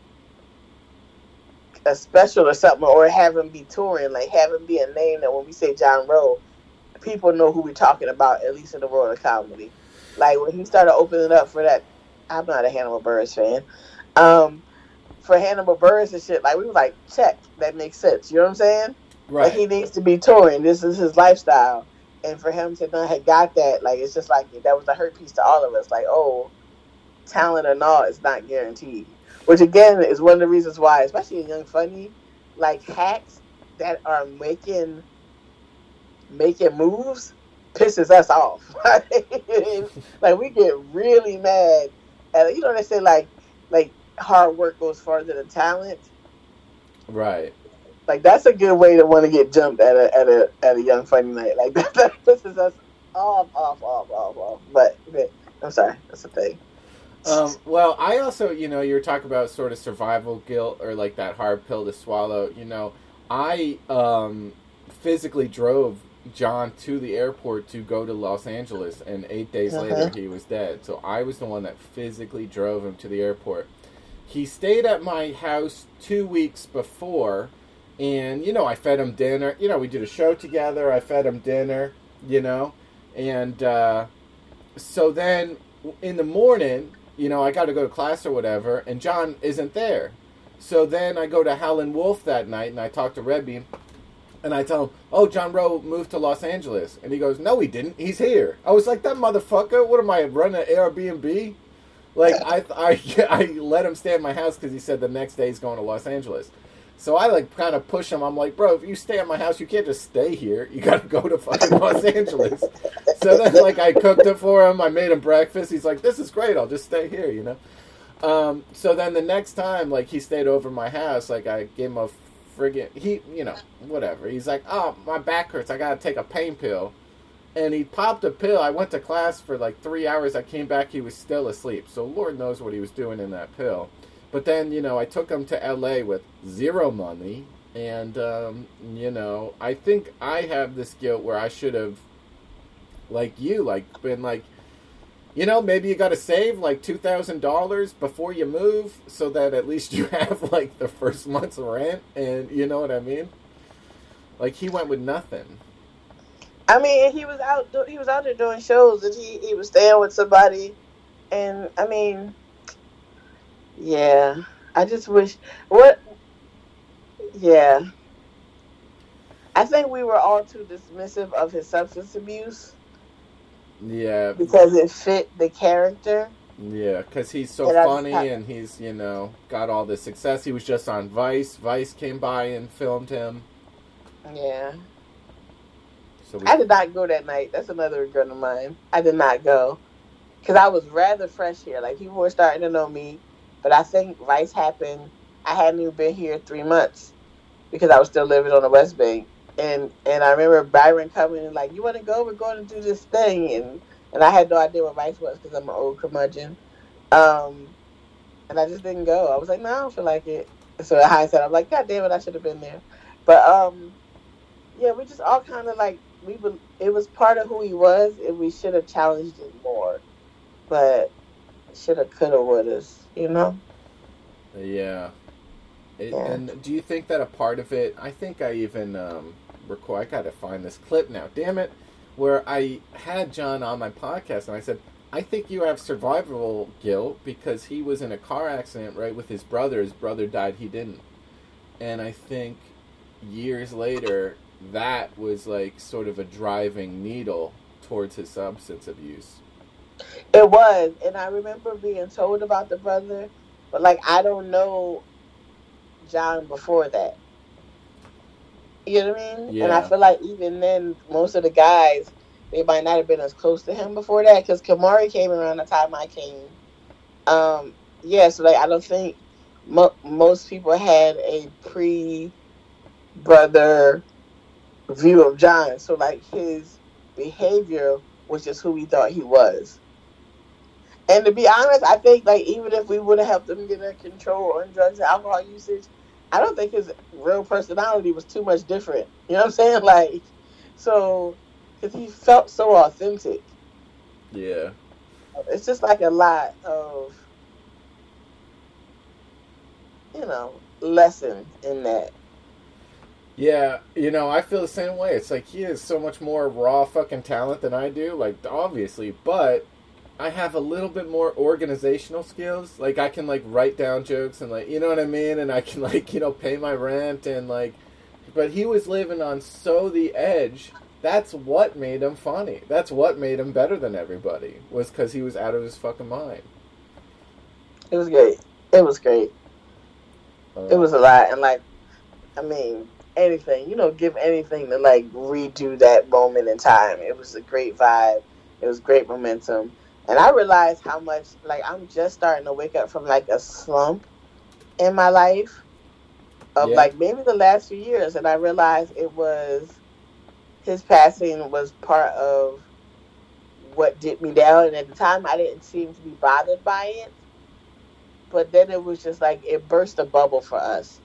a special or something, or have him be touring, like have him be a name that when we say John Rowe, people know who we're talking about, at least in the world of comedy. Like when he started opening up for that, I'm not a Hannibal Buress fan. For Hannibal Buress and shit, like we were like, check, that makes sense. You know what I'm saying? Right. Like he needs to be touring. This is his lifestyle, and for him to not have got that, like it's just like that was a hurt piece to all of us. Like, oh, talent and all is not guaranteed. Which again is one of the reasons why, especially in Young Funny, like hacks that are making moves pisses us off. Like we get really mad at, you know, they say like hard work goes farther than talent. Right. Like that's a good way to want to get jumped at a Young Funny night. Like that pisses us off. But I'm sorry, that's the thing. Well, I also, you know, you're talking about sort of survival guilt or like that hard pill to swallow. You know, I physically drove John to the airport to go to Los Angeles, and 8 days later he was dead. So I was the one that physically drove him to the airport. He stayed at my house 2 weeks before, and, you know, I fed him dinner. You know, we did a show together. I fed him dinner, you know. And so then in the morning, you know, I got to go to class or whatever, and John isn't there. So then I go to Howlin' Wolf that night, and I talk to Rebbe, and I tell him, oh, John Rowe moved to Los Angeles. And he goes, no, he didn't. He's here. I was like, that motherfucker, what am I, running an Airbnb? Like, I let him stay at my house because he said the next day he's going to Los Angeles. So I, like, kind of push him. I'm like, bro, if you stay at my house, you can't just stay here. You got to go to fucking Los Angeles. So then, like, I cooked it for him. I made him breakfast. He's like, this is great. I'll just stay here, you know? So then the next time, like, he stayed over my house, like, I gave him a friggin', you know, whatever. He's like, oh, my back hurts. I got to take a pain pill. And he popped a pill. I went to class for, like, 3 hours. I came back. He was still asleep. So Lord knows what he was doing in that pill. But then, you know, I took him to L.A. with zero money. And, you know, I think I have this guilt where I should have, like you, like, been like, you know, maybe you got to save, like, $2,000 before you move so that at least you have, like, the first month's rent. And, you know what I mean? Like, he went with nothing. I mean, he was out there doing shows, and he was staying with somebody. And, I mean... Yeah, I just wish. Yeah, I think we were all too dismissive of his substance abuse. Yeah, because it fit the character. Yeah, because he's so funny and he's, you know, got all this success. He was just on Vice. Vice came by and filmed him. Yeah. So I did not go that night. That's another regret of mine. I did not go because I was rather fresh here. Like people were starting to know me. But I think Vice happened, I hadn't even been here 3 months because I was still living on the West Bank. And I remember Byron coming and like, you want to go? We're going to do this thing. And I had no idea what Vice was because I'm an old curmudgeon. And I just didn't go. I was like, no, I don't feel like it. So in hindsight, I'm like, God damn it, I should have been there. But yeah, we just all kind of like, it was part of who he was and we should have challenged it more. But shoulda, coulda, woulda, you know? Yeah. And do you think that a part of it? I think I even record. I gotta find this clip now. Damn it! Where I had John on my podcast, and I said, I think you have survival guilt because he was in a car accident, right, with his brother. His brother died. He didn't. And I think years later, that was like sort of a driving needle towards his substance abuse. It was, and I remember being told about the brother, but like I don't know John before that. You know what I mean? Yeah. And I feel like even then, most of the guys, they might not have been as close to him before that, because Kamari came around the time I came. So like I don't think most people had a pre-brother view of John. So like his behavior was just who we thought he was. And to be honest, I think like even if we would have helped him get a control on drugs and alcohol usage, I don't think his real personality was too much different. You know what I'm saying? Like, so, because he felt so authentic. Yeah. It's just like a lot of, lesson in that. Yeah, I feel the same way. It's like he has so much more raw fucking talent than I do, like, obviously, but I have a little bit more organizational skills. Like, I can, like, write down jokes and, like, you know what I mean? And I can, like, pay my rent and, like, but he was living on so the edge. That's what made him funny. That's what made him better than everybody, was because he was out of his fucking mind. It was great. It was great. It was a lot. And, like, I mean, anything, give anything to, like, redo that moment in time. It was a great vibe. It was great momentum. And I realized how much, like, I'm just starting to wake up from, like, a slump in my life of, like, maybe the last few years. And I realized his passing was part of what dipped me down. And at the time, I didn't seem to be bothered by it. But then it was just like, it burst a bubble for us.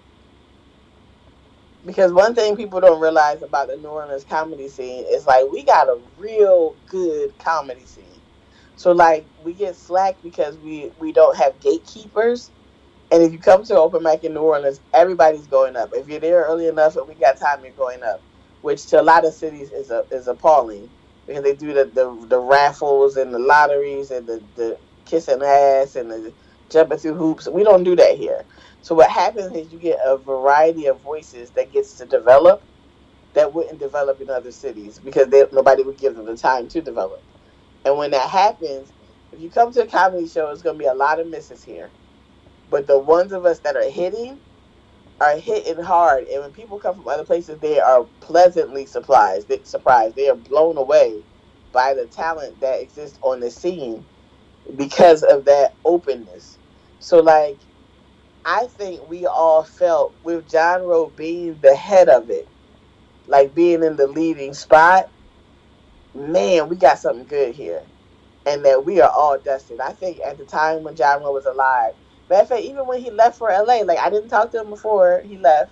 Because one thing people don't realize about the New Orleans comedy scene is, like, we got a real good comedy scene. So, like, we get slack because we don't have gatekeepers. And if you come to an open mic in New Orleans, everybody's going up. If you're there early enough and we got time, you're going up. Which to a lot of cities is appalling. Because they do the raffles and the lotteries and the kissing ass and the jumping through hoops. We don't do that here. So what happens is you get a variety of voices that gets to develop that wouldn't develop in other cities because nobody would give them the time to develop. And when that happens, if you come to a comedy show, it's going to be a lot of misses here. But the ones of us that are hitting hard. And when people come from other places, they are pleasantly surprised. They are blown away by the talent that exists on the scene because of that openness. So, like, I think we all felt, with John Rowe being the head of it, like being in the leading spot, man, we got something good here. And that we are all dusted. I think at the time when John Rowe was alive, matter of fact, even when he left for LA, like, I didn't talk to him before he left,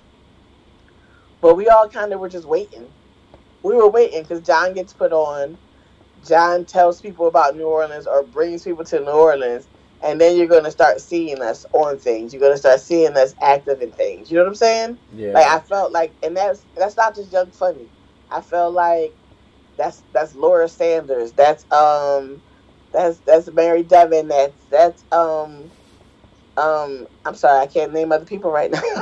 but we all kind of were just waiting. We were waiting because John gets put on. John tells people about New Orleans or brings people to New Orleans. And then you're going to start seeing us on things. You're going to start seeing us active in things. You know what I'm saying? Yeah. Like, I felt like, and that's not just Young Funny. I felt like that's Laura Sanders. That's Mary Devin. That's I'm sorry, I can't name other people right now.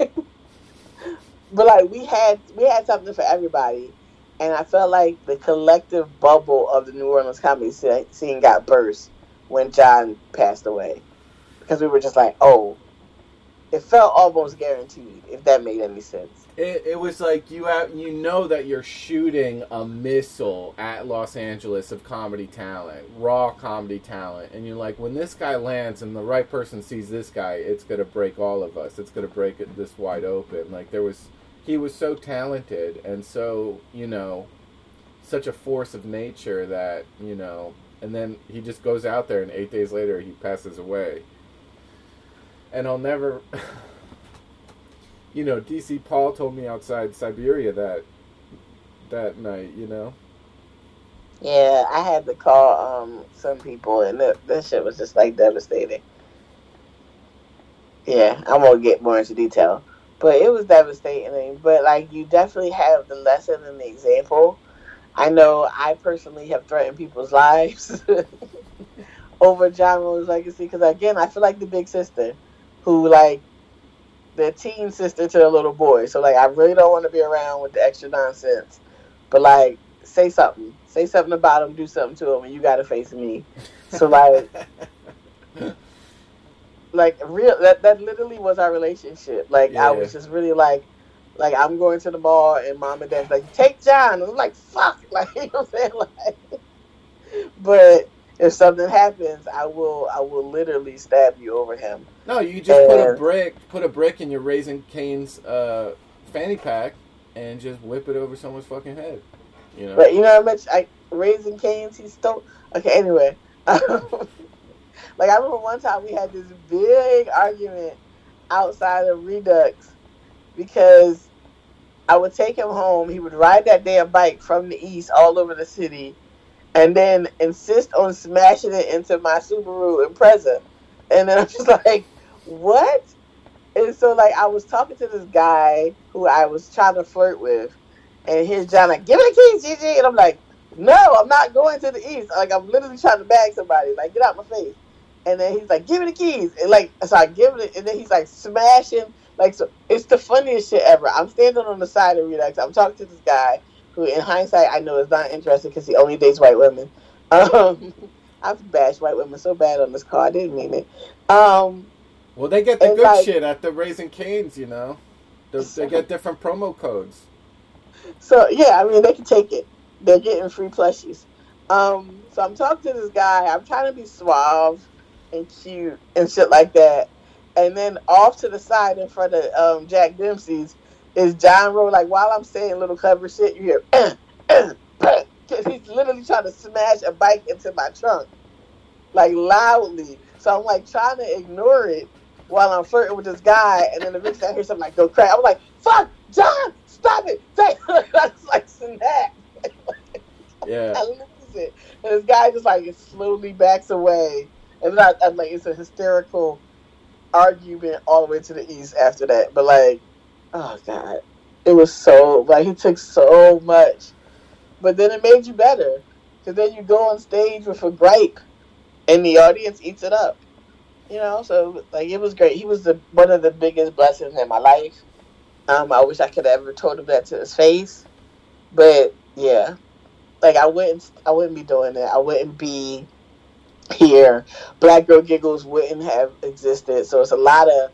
But like we had something for everybody. And I felt like the collective bubble of the New Orleans comedy scene got burst when John passed away. Because we were just like, oh, it felt almost guaranteed, if that made any sense. It was like you know that you're shooting a missile at Los Angeles of comedy talent, raw comedy talent. And you're like, when this guy lands and the right person sees this guy, it's going to break all of us. It's going to break it this wide open. Like he was so talented and so, such a force of nature that, and then he just goes out there and 8 days later he passes away. And I'll never... DC Paul told me outside Siberia that night, Yeah, I had to call some people, and that shit was just, like, devastating. Yeah, I won't get more into detail. But it was devastating. But, like, you definitely have the lesson and the example. I know I personally have threatened people's lives over John Rose's legacy. Because, again, I feel like the big sister who, like, the teen sister to the little boy. So, like, I really don't want to be around with the extra nonsense. But, like, say something. Say something about him, do something to him, and you got to face me. So, like real that literally was our relationship. Like, I was just really like I'm going to the mall and mom and dad's like, take John. And I'm like, fuck. Like, you know what I'm saying? Like, but if something happens, I will literally stab you over him. No, you just put a brick in your Raising Cane's fanny pack and just whip it over someone's fucking head. You know. But you know how much Raising Cane's he stole. Okay, anyway. Like, I remember one time we had this big argument outside of Redux because I would take him home. He would ride that damn bike from the east all over the city and then insist on smashing it into my Subaru Impreza. And then I'm just like, what? And so, like, I was talking to this guy who I was trying to flirt with, and here's John like, give me the keys, Gigi. And I'm like, no, I'm not going to the east. Like, I'm literally trying to bag somebody. Like, get out my face. And then he's like, give me the keys. And, like, so I give it, and then he's, like, smashing. Like, so it's the funniest shit ever. I'm standing on the side of Redux. I'm talking to this guy who, in hindsight, I know is not interested because he only dates white women. I've bashed white women so bad on this call. I didn't mean it. Well, they get the good, like, shit at the Raising Cane's, you know. They get different promo codes. So, yeah, I mean, they can take it. They're getting free plushies. So I'm talking to this guy. I'm trying to be suave and cute and shit like that. And then off to the side in front of Jack Dempsey's is John Rowe. Like, while I'm saying little clever shit, you hear, because he's literally trying to smash a bike into my trunk, like, loudly. So I'm, like, trying to ignore it while I'm flirting with this guy. And then eventually I hear something like, go crack. I'm like, fuck, John, stop it. I just, like, snap. Yeah. I lose it. And this guy just, like, slowly backs away. And then I'm like, it's a hysterical argument all the way to the east after that. But, like, oh, God. It was so, like, he took so much. But then it made you better. Because then you go on stage with a gripe, and the audience eats it up. You know? So, like, it was great. He was one of the biggest blessings in my life. I wish I could have ever told him that to his face. But, yeah. Like, I wouldn't be doing that. I wouldn't be here. Black Girl Giggles wouldn't have existed. So it's a lot of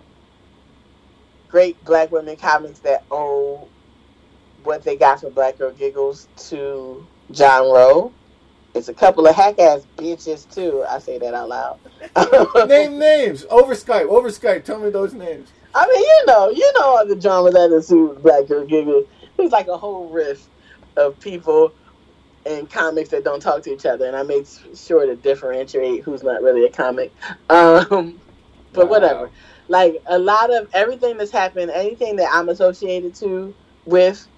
great black women comics that owe what they got from Black Girl Giggles to John Rowe. It's a couple of hack-ass bitches, too. I say that out loud. Name names. Over Skype. Tell me those names. I mean, you know all the drama that ensued Black Girl Giggles. It was like a whole riff of people and comics that don't talk to each other, and I made sure to differentiate who's not really a comic. But whatever. Like, a lot of everything that's happened, anything that I'm associated with,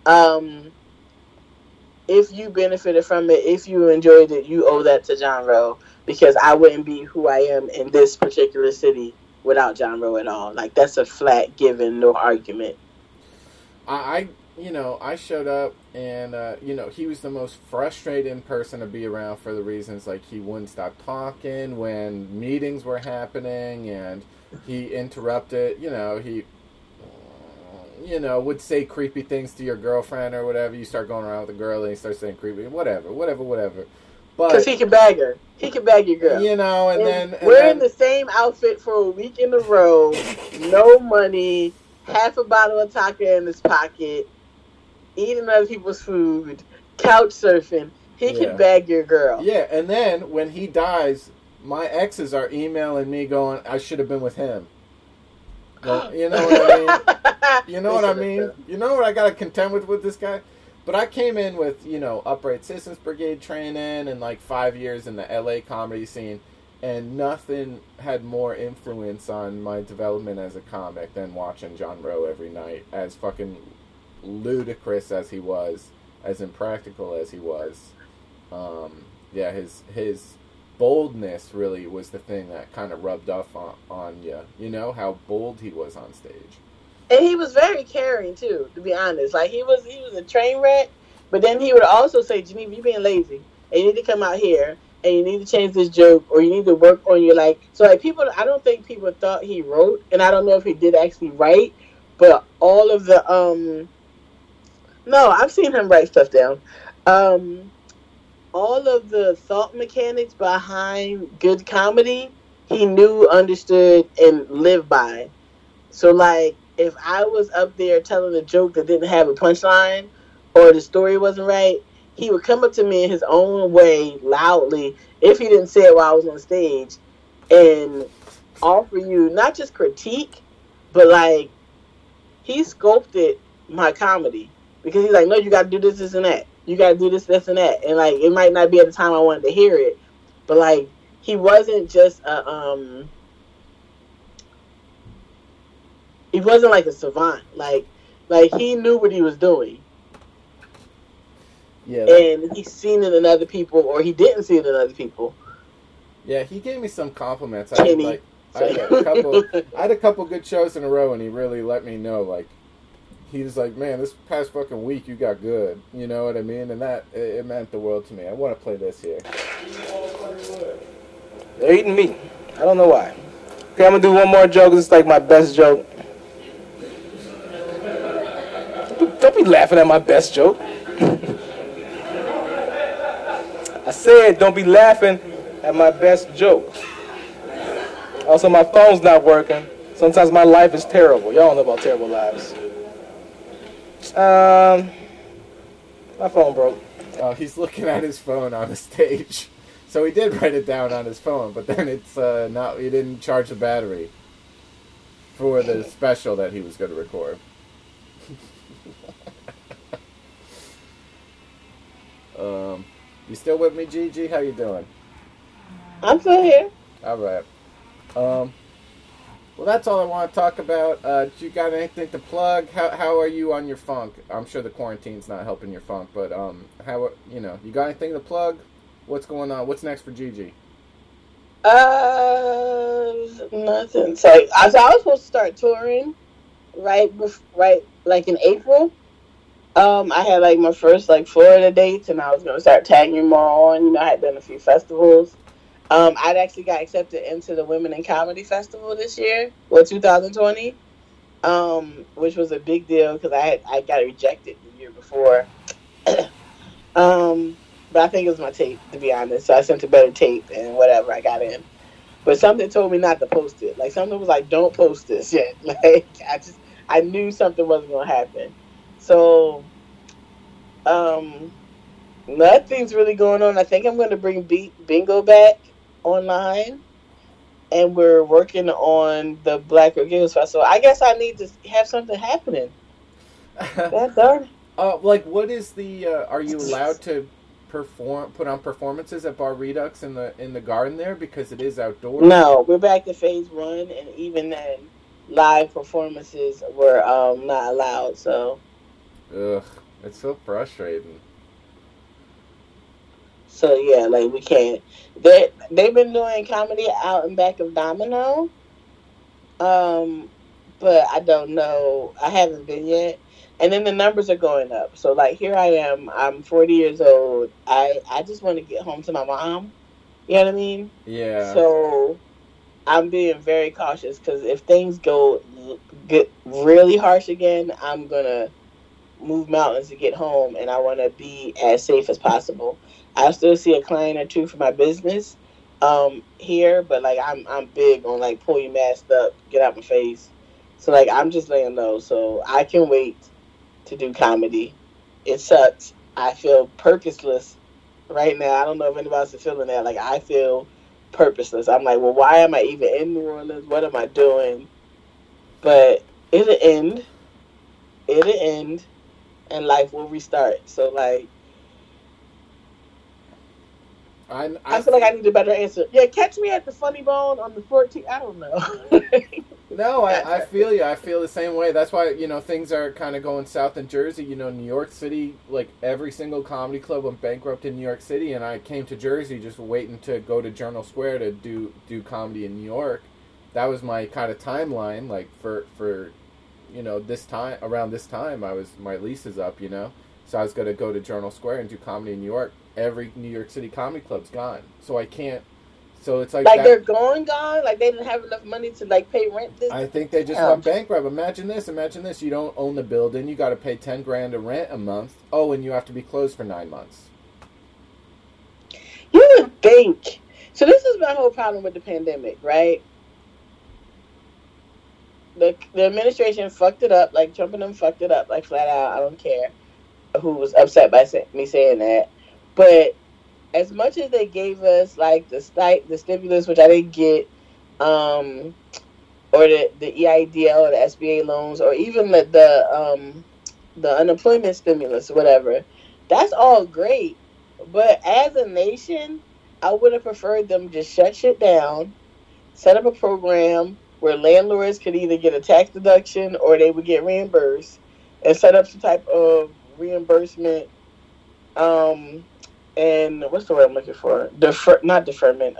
if you benefited from it, if you enjoyed it, you owe that to John Rowe, because I wouldn't be who I am in this particular city without John Rowe at all. Like, that's a flat given, no argument. I showed up, and, he was the most frustrating person to be around for the reasons, like, he wouldn't stop talking when meetings were happening, and he interrupted, he would say creepy things to your girlfriend or whatever. You start going around with a girl, and he starts saying creepy, whatever. But because he can bag her. He can bag your girl. And wearing the same outfit for a week in a row, no money, half a bottle of Taka in his pocket, eating other people's food, couch surfing. He can bag your girl. Yeah, and then when he dies, my exes are emailing me going, I should have been with him. Well, you know what I mean? You know what I mean? You know what I got to contend with this guy? But I came in with, Upright Citizens Brigade training and like 5 years in the LA comedy scene, and nothing had more influence on my development as a comic than watching John Rowe every night, as fucking ludicrous as he was, as impractical as he was. His boldness really was the thing that kind of rubbed off on you. You know how bold he was on stage. And he was very caring too, to be honest. Like he was a train wreck, but then he would also say, Geneva, you being lazy, and you need to come out here, and you need to change this joke, or you need to work on your so like people. I don't think people thought he wrote, and I don't know if he did actually write, but all of the no, I've seen him write stuff down. All of the thought mechanics behind good comedy, he knew, understood, and lived by. So like, if I was up there telling a joke that didn't have a punchline, or the story wasn't right, he would come up to me in his own way, loudly, if he didn't say it while I was on stage, and offer you not just critique, but like, he sculpted my comedy. Because he's like, no, you got to do this, this, and that. You got to do this, this, and that. And like, it might not be at the time I wanted to hear it, but like, he wasn't just he wasn't like a savant. Like he knew what he was doing. Yeah. And he's seen it in other people, or he didn't see it in other people. Yeah, he gave me some compliments. I had a couple good shows in a row, and he really let me know, like, he was like, man, this past fucking week you got good. You know what I mean? And that, it meant the world to me. I want to play this here. They're eating meat. I don't know why. Okay, I'm going to do one more joke. This is like my best joke. Don't be laughing at my best joke. I said don't be laughing at my best joke. Also, my phone's not working. Sometimes my life is terrible. Y'all don't know about terrible lives. My phone broke. Oh, he's looking at his phone on the stage. So he did write it down on his phone, but then it's not. He didn't charge the battery for the special that he was going to record. You still with me, Gigi? How you doing? I'm still here. All right. Well, that's all I want to talk about. Do you got anything to plug? How are you on your funk? I'm sure the quarantine's not helping your funk, but how you got anything to plug? What's going on? What's next for Gigi? Nothing. So I was supposed to start touring right like in April. I had like my first like Florida dates, and I was gonna start tagging more on. I had done a few festivals. I'd actually got accepted into the Women in Comedy Festival this year, 2020, which was a big deal because I got rejected the year before. But I think it was my tape, to be honest. So I sent a better tape and whatever, I got in. But something told me not to post it. Like something was like, don't post this yet. Like I knew something wasn't gonna happen. So nothing's really going on. I think I'm gonna bring bingo back online, and we're working on the Black Girl Giggles Festival. I guess I need to have something happening. That darn. Like, what is the? Are you allowed to put on performances at Bar Redux in the garden there because it is outdoors? No, we're back to phase 1, and even then, live performances were not allowed. So. Ugh, it's so frustrating. So yeah, like we can't. They've been doing comedy out in back of Domino, but I don't know. I haven't been yet. And then the numbers are going up. So like here I am. I'm 40 years old. I just want to get home to my mom. You know what I mean? Yeah. So I'm being very cautious because if things get really harsh again, I'm gonna move mountains to get home, and I want to be as safe as possible. I still see a client or two for my business here, but like I'm big on like pull your mask up, get out my face. So like I'm just laying low, so I can wait to do comedy. It sucks. I feel purposeless right now. I don't know if anybody else is feeling that. Like I feel purposeless. I'm like, well, why am I even in New Orleans? What am I doing? But it'll end. And life will restart. So, like, I feel like I need a better answer. Yeah, catch me at the Funny Bone on the 14th. I don't know. No, I feel you. I feel the same way. That's why, things are kind of going south in Jersey. New York City, like every single comedy club went bankrupt in New York City, and I came to Jersey just waiting to go to Journal Square to do comedy in New York. That was my kind of timeline, like for around this time, my lease is up, so I was going to go to Journal Square and do comedy in New York. Every New York City comedy club's gone, so I can't. So it's like they're gone, like they didn't have enough money to like pay rent. I think they just went bankrupt. Imagine this: you don't own the building, you got to pay $10,000 of rent a month. Oh, and you have to be closed for 9 months. You would think. So this is my whole problem with the pandemic, right? The administration fucked it up, like Trump and them fucked it up, like flat out. I don't care who was upset by me saying that, but as much as they gave us like the stimulus, which I didn't get, or the EIDL or the SBA loans, or even the unemployment stimulus, whatever, that's all great. But as a nation, I would have preferred them just shut shit down, set up a program where landlords could either get a tax deduction or they would get reimbursed, and set up some type of reimbursement, and what's the word I'm looking for? Deferment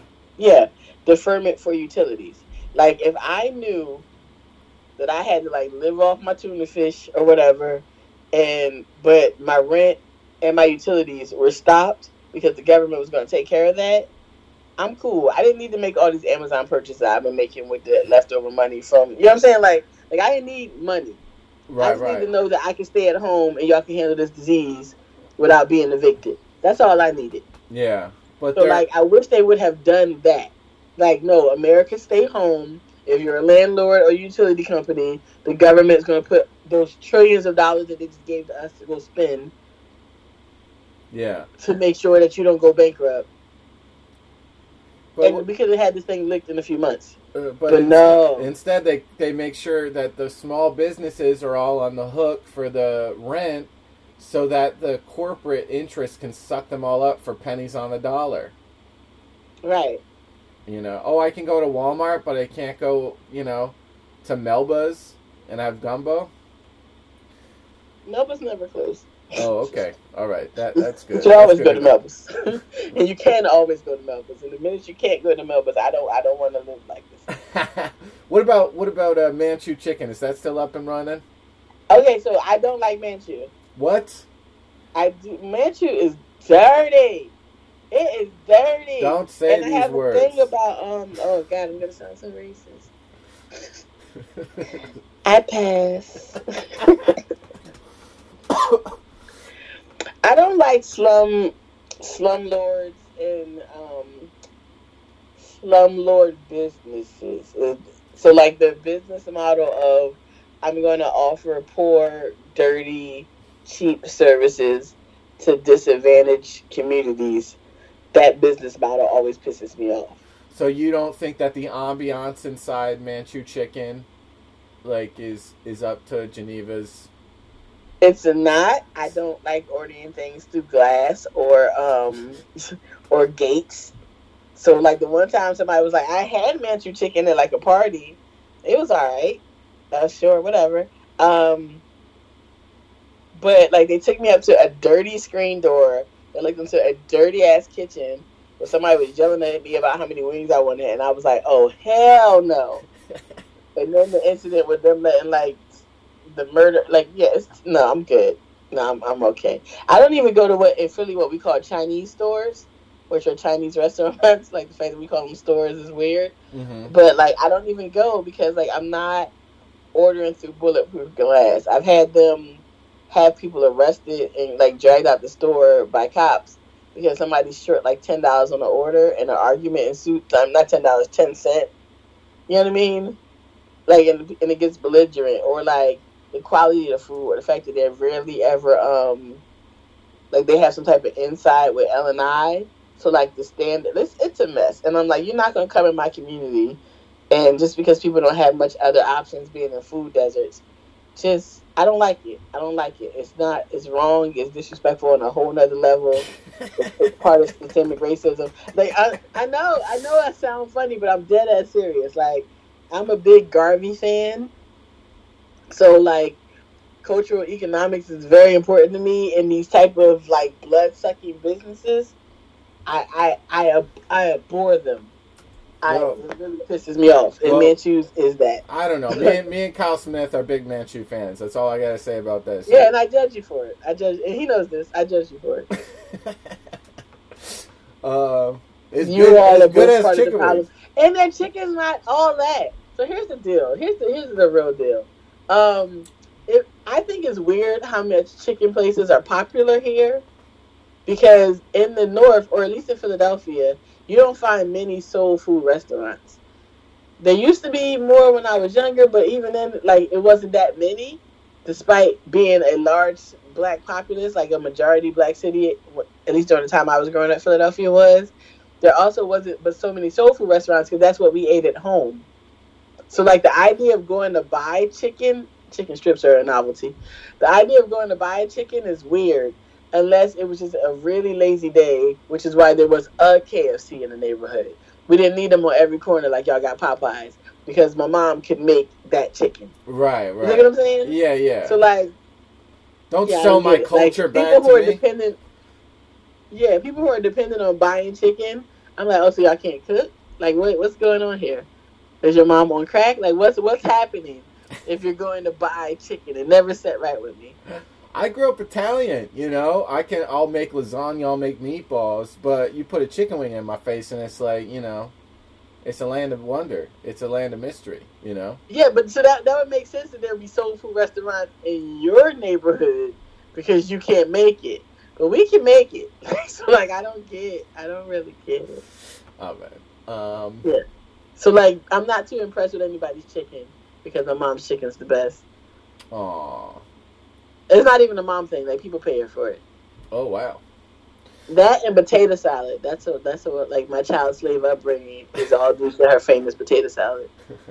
for utilities. Like, if I knew that I had to, like, live off my tuna fish or whatever, but my rent and my utilities were stopped because the government was going to take care of that, I'm cool. I didn't need to make all these Amazon purchases that I've been making with the leftover money from, you know what I'm saying? Like I didn't need money. I just need to know that I can stay at home and y'all can handle this disease without being evicted. That's all I needed. Yeah. But so, I wish they would have done that. Like, no, America, stay home. If you're a landlord or utility company, the government's going to put those trillions of dollars that they just gave to us to go spend. Yeah. To make sure that you don't go bankrupt. And because it had this thing licked in a few months. But no. Instead, they make sure that the small businesses are all on the hook for the rent so that the corporate interest can suck them all up for pennies on the dollar. Right. I can go to Walmart, but I can't go, to Melba's and have gumbo. Melba's never closed. Oh, okay. All right. That's good. You can always go to Melba's. And you can always go to Melba's. And the minute you can't go to Melba's, I don't want to live like this. What about Manchu chicken? Is that still up and running? Okay, so I don't like Manchu. What? Manchu is dirty. It is dirty. Don't say these words. And I have a thing about oh God, I'm gonna sound so racist. I pass. I don't like slumlords and slumlord businesses. So, like, the business model of I'm going to offer poor, dirty, cheap services to disadvantaged communities, that business model always pisses me off. So you don't think that the ambiance inside Manchu Chicken, like, is up to Geneva's? It's not. I don't like ordering things through glass or gates. So, like, the one time somebody was like, I had Manchu Chicken at, like, a party. It was all right. Sure, whatever. But, like, they took me up to a dirty screen door and looked into a dirty-ass kitchen where somebody was yelling at me about how many wings I wanted, and I was like, oh, hell no. And then the incident with them letting, like, the murder, like, yes, no, I'm good. No, I'm okay. I don't even go to in Philly what we call Chinese stores, which are Chinese restaurants. Like, the fact that we call them stores is weird. Mm-hmm. But, like, I don't even go because, like, I'm not ordering through bulletproof glass. I've had them have people arrested and, like, dragged out the store by cops because somebody's short, like, $10 on the order and an argument ensued. Not $10, 10 cents. You know what I mean? Like, and it gets belligerent. Or, like, the quality of the food, or the fact that they're rarely ever, like, they have some type of inside with L&I. So, like, the standard, it's a mess. And I'm like, you're not going to come in my community. And just because people don't have much other options being in food deserts, I don't like it. I don't like it. It's wrong. It's disrespectful on a whole nother level. It's part of systemic racism. Like, I know that sounds funny, but I'm dead ass serious. Like, I'm a big Garvey fan. So like cultural economics is very important to me in these type of like blood sucking businesses. I abhor them. It really pisses me off. And Manchus is that. I don't know. Me and Kyle Smith are big Manchu fans. That's all I gotta say about this. Yeah, and I judge you for it. And he knows this. I judge you for it. It's you good, are it's the good best as part of the chicken problem. wings. And that chicken's not all that. So here's the deal. Here's the real deal. I think it's weird how much chicken places are popular here, because in the north, or at least in Philadelphia, you don't find many soul food restaurants. There used to be more when I was younger, but even then, like, it wasn't that many, despite being a large black populace, like a majority black city, at least during the time I was growing up, Philadelphia was. There also wasn't but so many soul food restaurants, because that's what we ate at home. So, like, the idea of going to buy chicken strips are a novelty. The idea of going to buy chicken is weird, unless it was just a really lazy day, which is why there was a KFC in the neighborhood. We didn't need them on every corner like y'all got Popeyes, because my mom could make that chicken. Right. You know what I'm saying? Yeah. So, like, don't sell my culture like, back to me. People who are dependent on buying chicken, I'm like, oh, so y'all can't cook? Like, what's going on here? Is your mom on crack? Like, what's happening if you're going to buy chicken? It never sat right with me. I grew up Italian, you know. I'll make lasagna, I'll make meatballs, but you put a chicken wing in my face and it's like, you know, it's a land of wonder. It's a land of mystery, you know. Yeah, but so that would make sense that there would be soul food restaurants in your neighborhood because you can't make it. But we can make it. So, like, I don't really get it. Oh, man. Yeah. So, like, I'm not too impressed with anybody's chicken because my mom's chicken's the best. Aww. It's not even a mom thing. Like, people pay her for it. Oh, wow. That and potato salad. That's what like, my child slave upbringing is all due to her famous potato salad.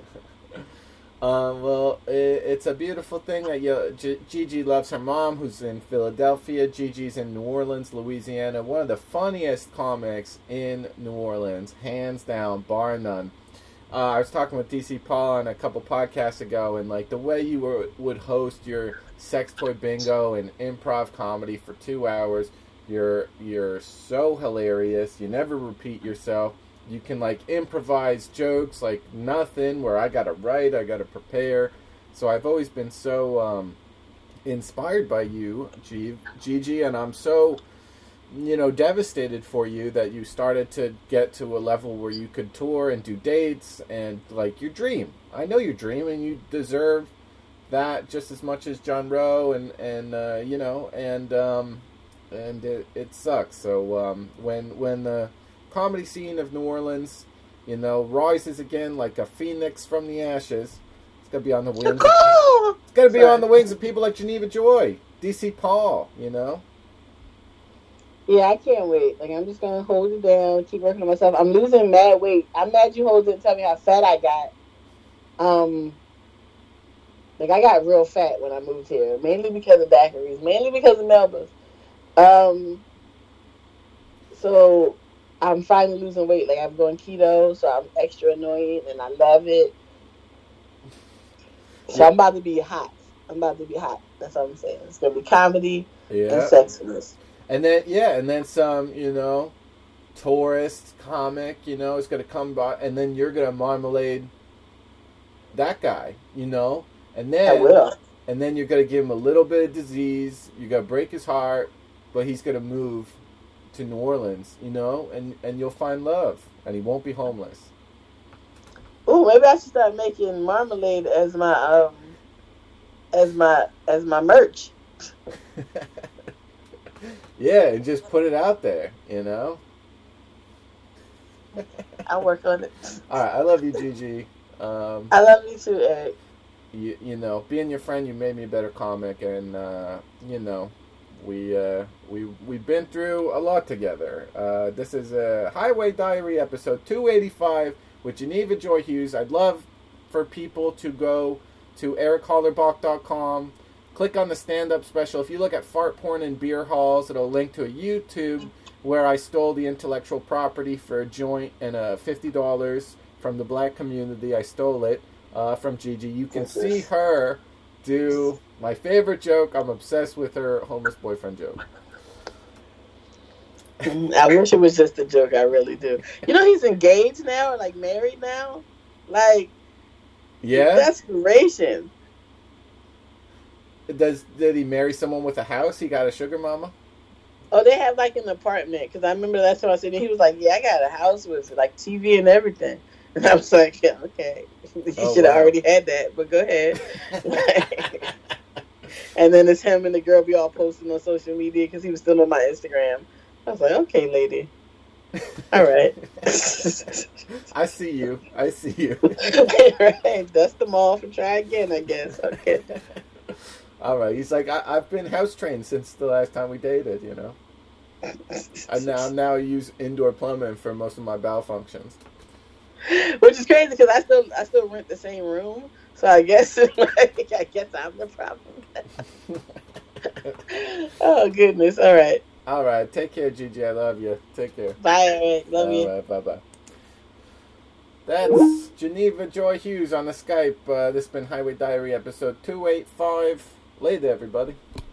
Well, it's a beautiful thing that Gigi loves her mom, who's in Philadelphia. Gigi's in New Orleans, Louisiana. One of the funniest comics in New Orleans, hands down, bar none. I was talking with DC Paul on a couple podcasts ago, and like the way you would host your sex toy bingo and improv comedy for 2 hours, you're so hilarious. You never repeat yourself. You can, like, improvise jokes like nothing, where I gotta write, I gotta prepare. So I've always been so inspired by you, Gigi, and I'm so, you know, devastated for you that you started to get to a level where you could tour and do dates and, like, your dream. I know your dream, and you deserve that just as much as John Rowe and you know, and it sucks. So when the comedy scene of New Orleans, you know, rises again like a phoenix from the ashes, it's gonna be on the wings. It's gonna be on the wings of people like Geneva Joy, DC Paul, you know. Yeah, I can't wait. Like, I'm just gonna hold it down, keep working on myself. I'm losing mad weight. I'm mad you hold it and tell me how fat I got. Like, I got real fat when I moved here, mainly because of daiquiris, mainly because of Melba's. So I'm finally losing weight. Like, I'm going keto, so I'm extra annoying, and I love it. So I'm about to be hot. That's all I'm saying. It's going to be comedy and sexiness. And then some, you know, tourist comic, you know, is going to come by, and then you're going to marmalade that guy, you know? And then, I will. And then you're going to give him a little bit of disease. You're going to break his heart, but he's going to move to New Orleans, you know, and you'll find love, and he won't be homeless. Ooh, maybe I should start making marmalade as my merch. Yeah, and just put it out there, you know. I'll work on it. All right, I love you, Gigi. I love you too, Eric. You know, being your friend, you made me a better comic, and you know, we've been through a lot together. This is a Highway Diary episode 285 with Geneva Joy Hughes. I'd love for people to go to erichollerbach.com, click on the stand-up special. If you look at Fart Porn and Beer Halls, it'll link to a YouTube where I stole the intellectual property for a joint and $50 from the black community. I stole it. from Gigi. You can see her do my favorite joke. I'm obsessed with her homeless boyfriend joke. I wish it was just a joke. I really do. You know, he's engaged now, or like married now. Like, Yeah? desperation. Did he marry someone with a house? He got a sugar mama? Oh, they have like an apartment, because I remember that's what I said. He was like, "Yeah, I got a house with like TV and everything," and I was like, "Yeah, okay, you should have already had that, but go ahead." And then it's him and the girl be all posting on social media because he was still on my Instagram. I was like, "Okay, lady, all right." I see you. Right, dust them off and try again, I guess. Okay. All right. He's like, I've been house trained since the last time we dated, you know. And now I use indoor plumbing for most of my bowel functions. Which is crazy because I still rent the same room, so I guess I'm the problem. Oh goodness! All right. All right. Take care, Gigi. I love you. Take care. Bye. All right. Love you. All right. Bye. That's Geneva Joy Hughes on the Skype. This has been Highway Diary episode 285. Later, everybody.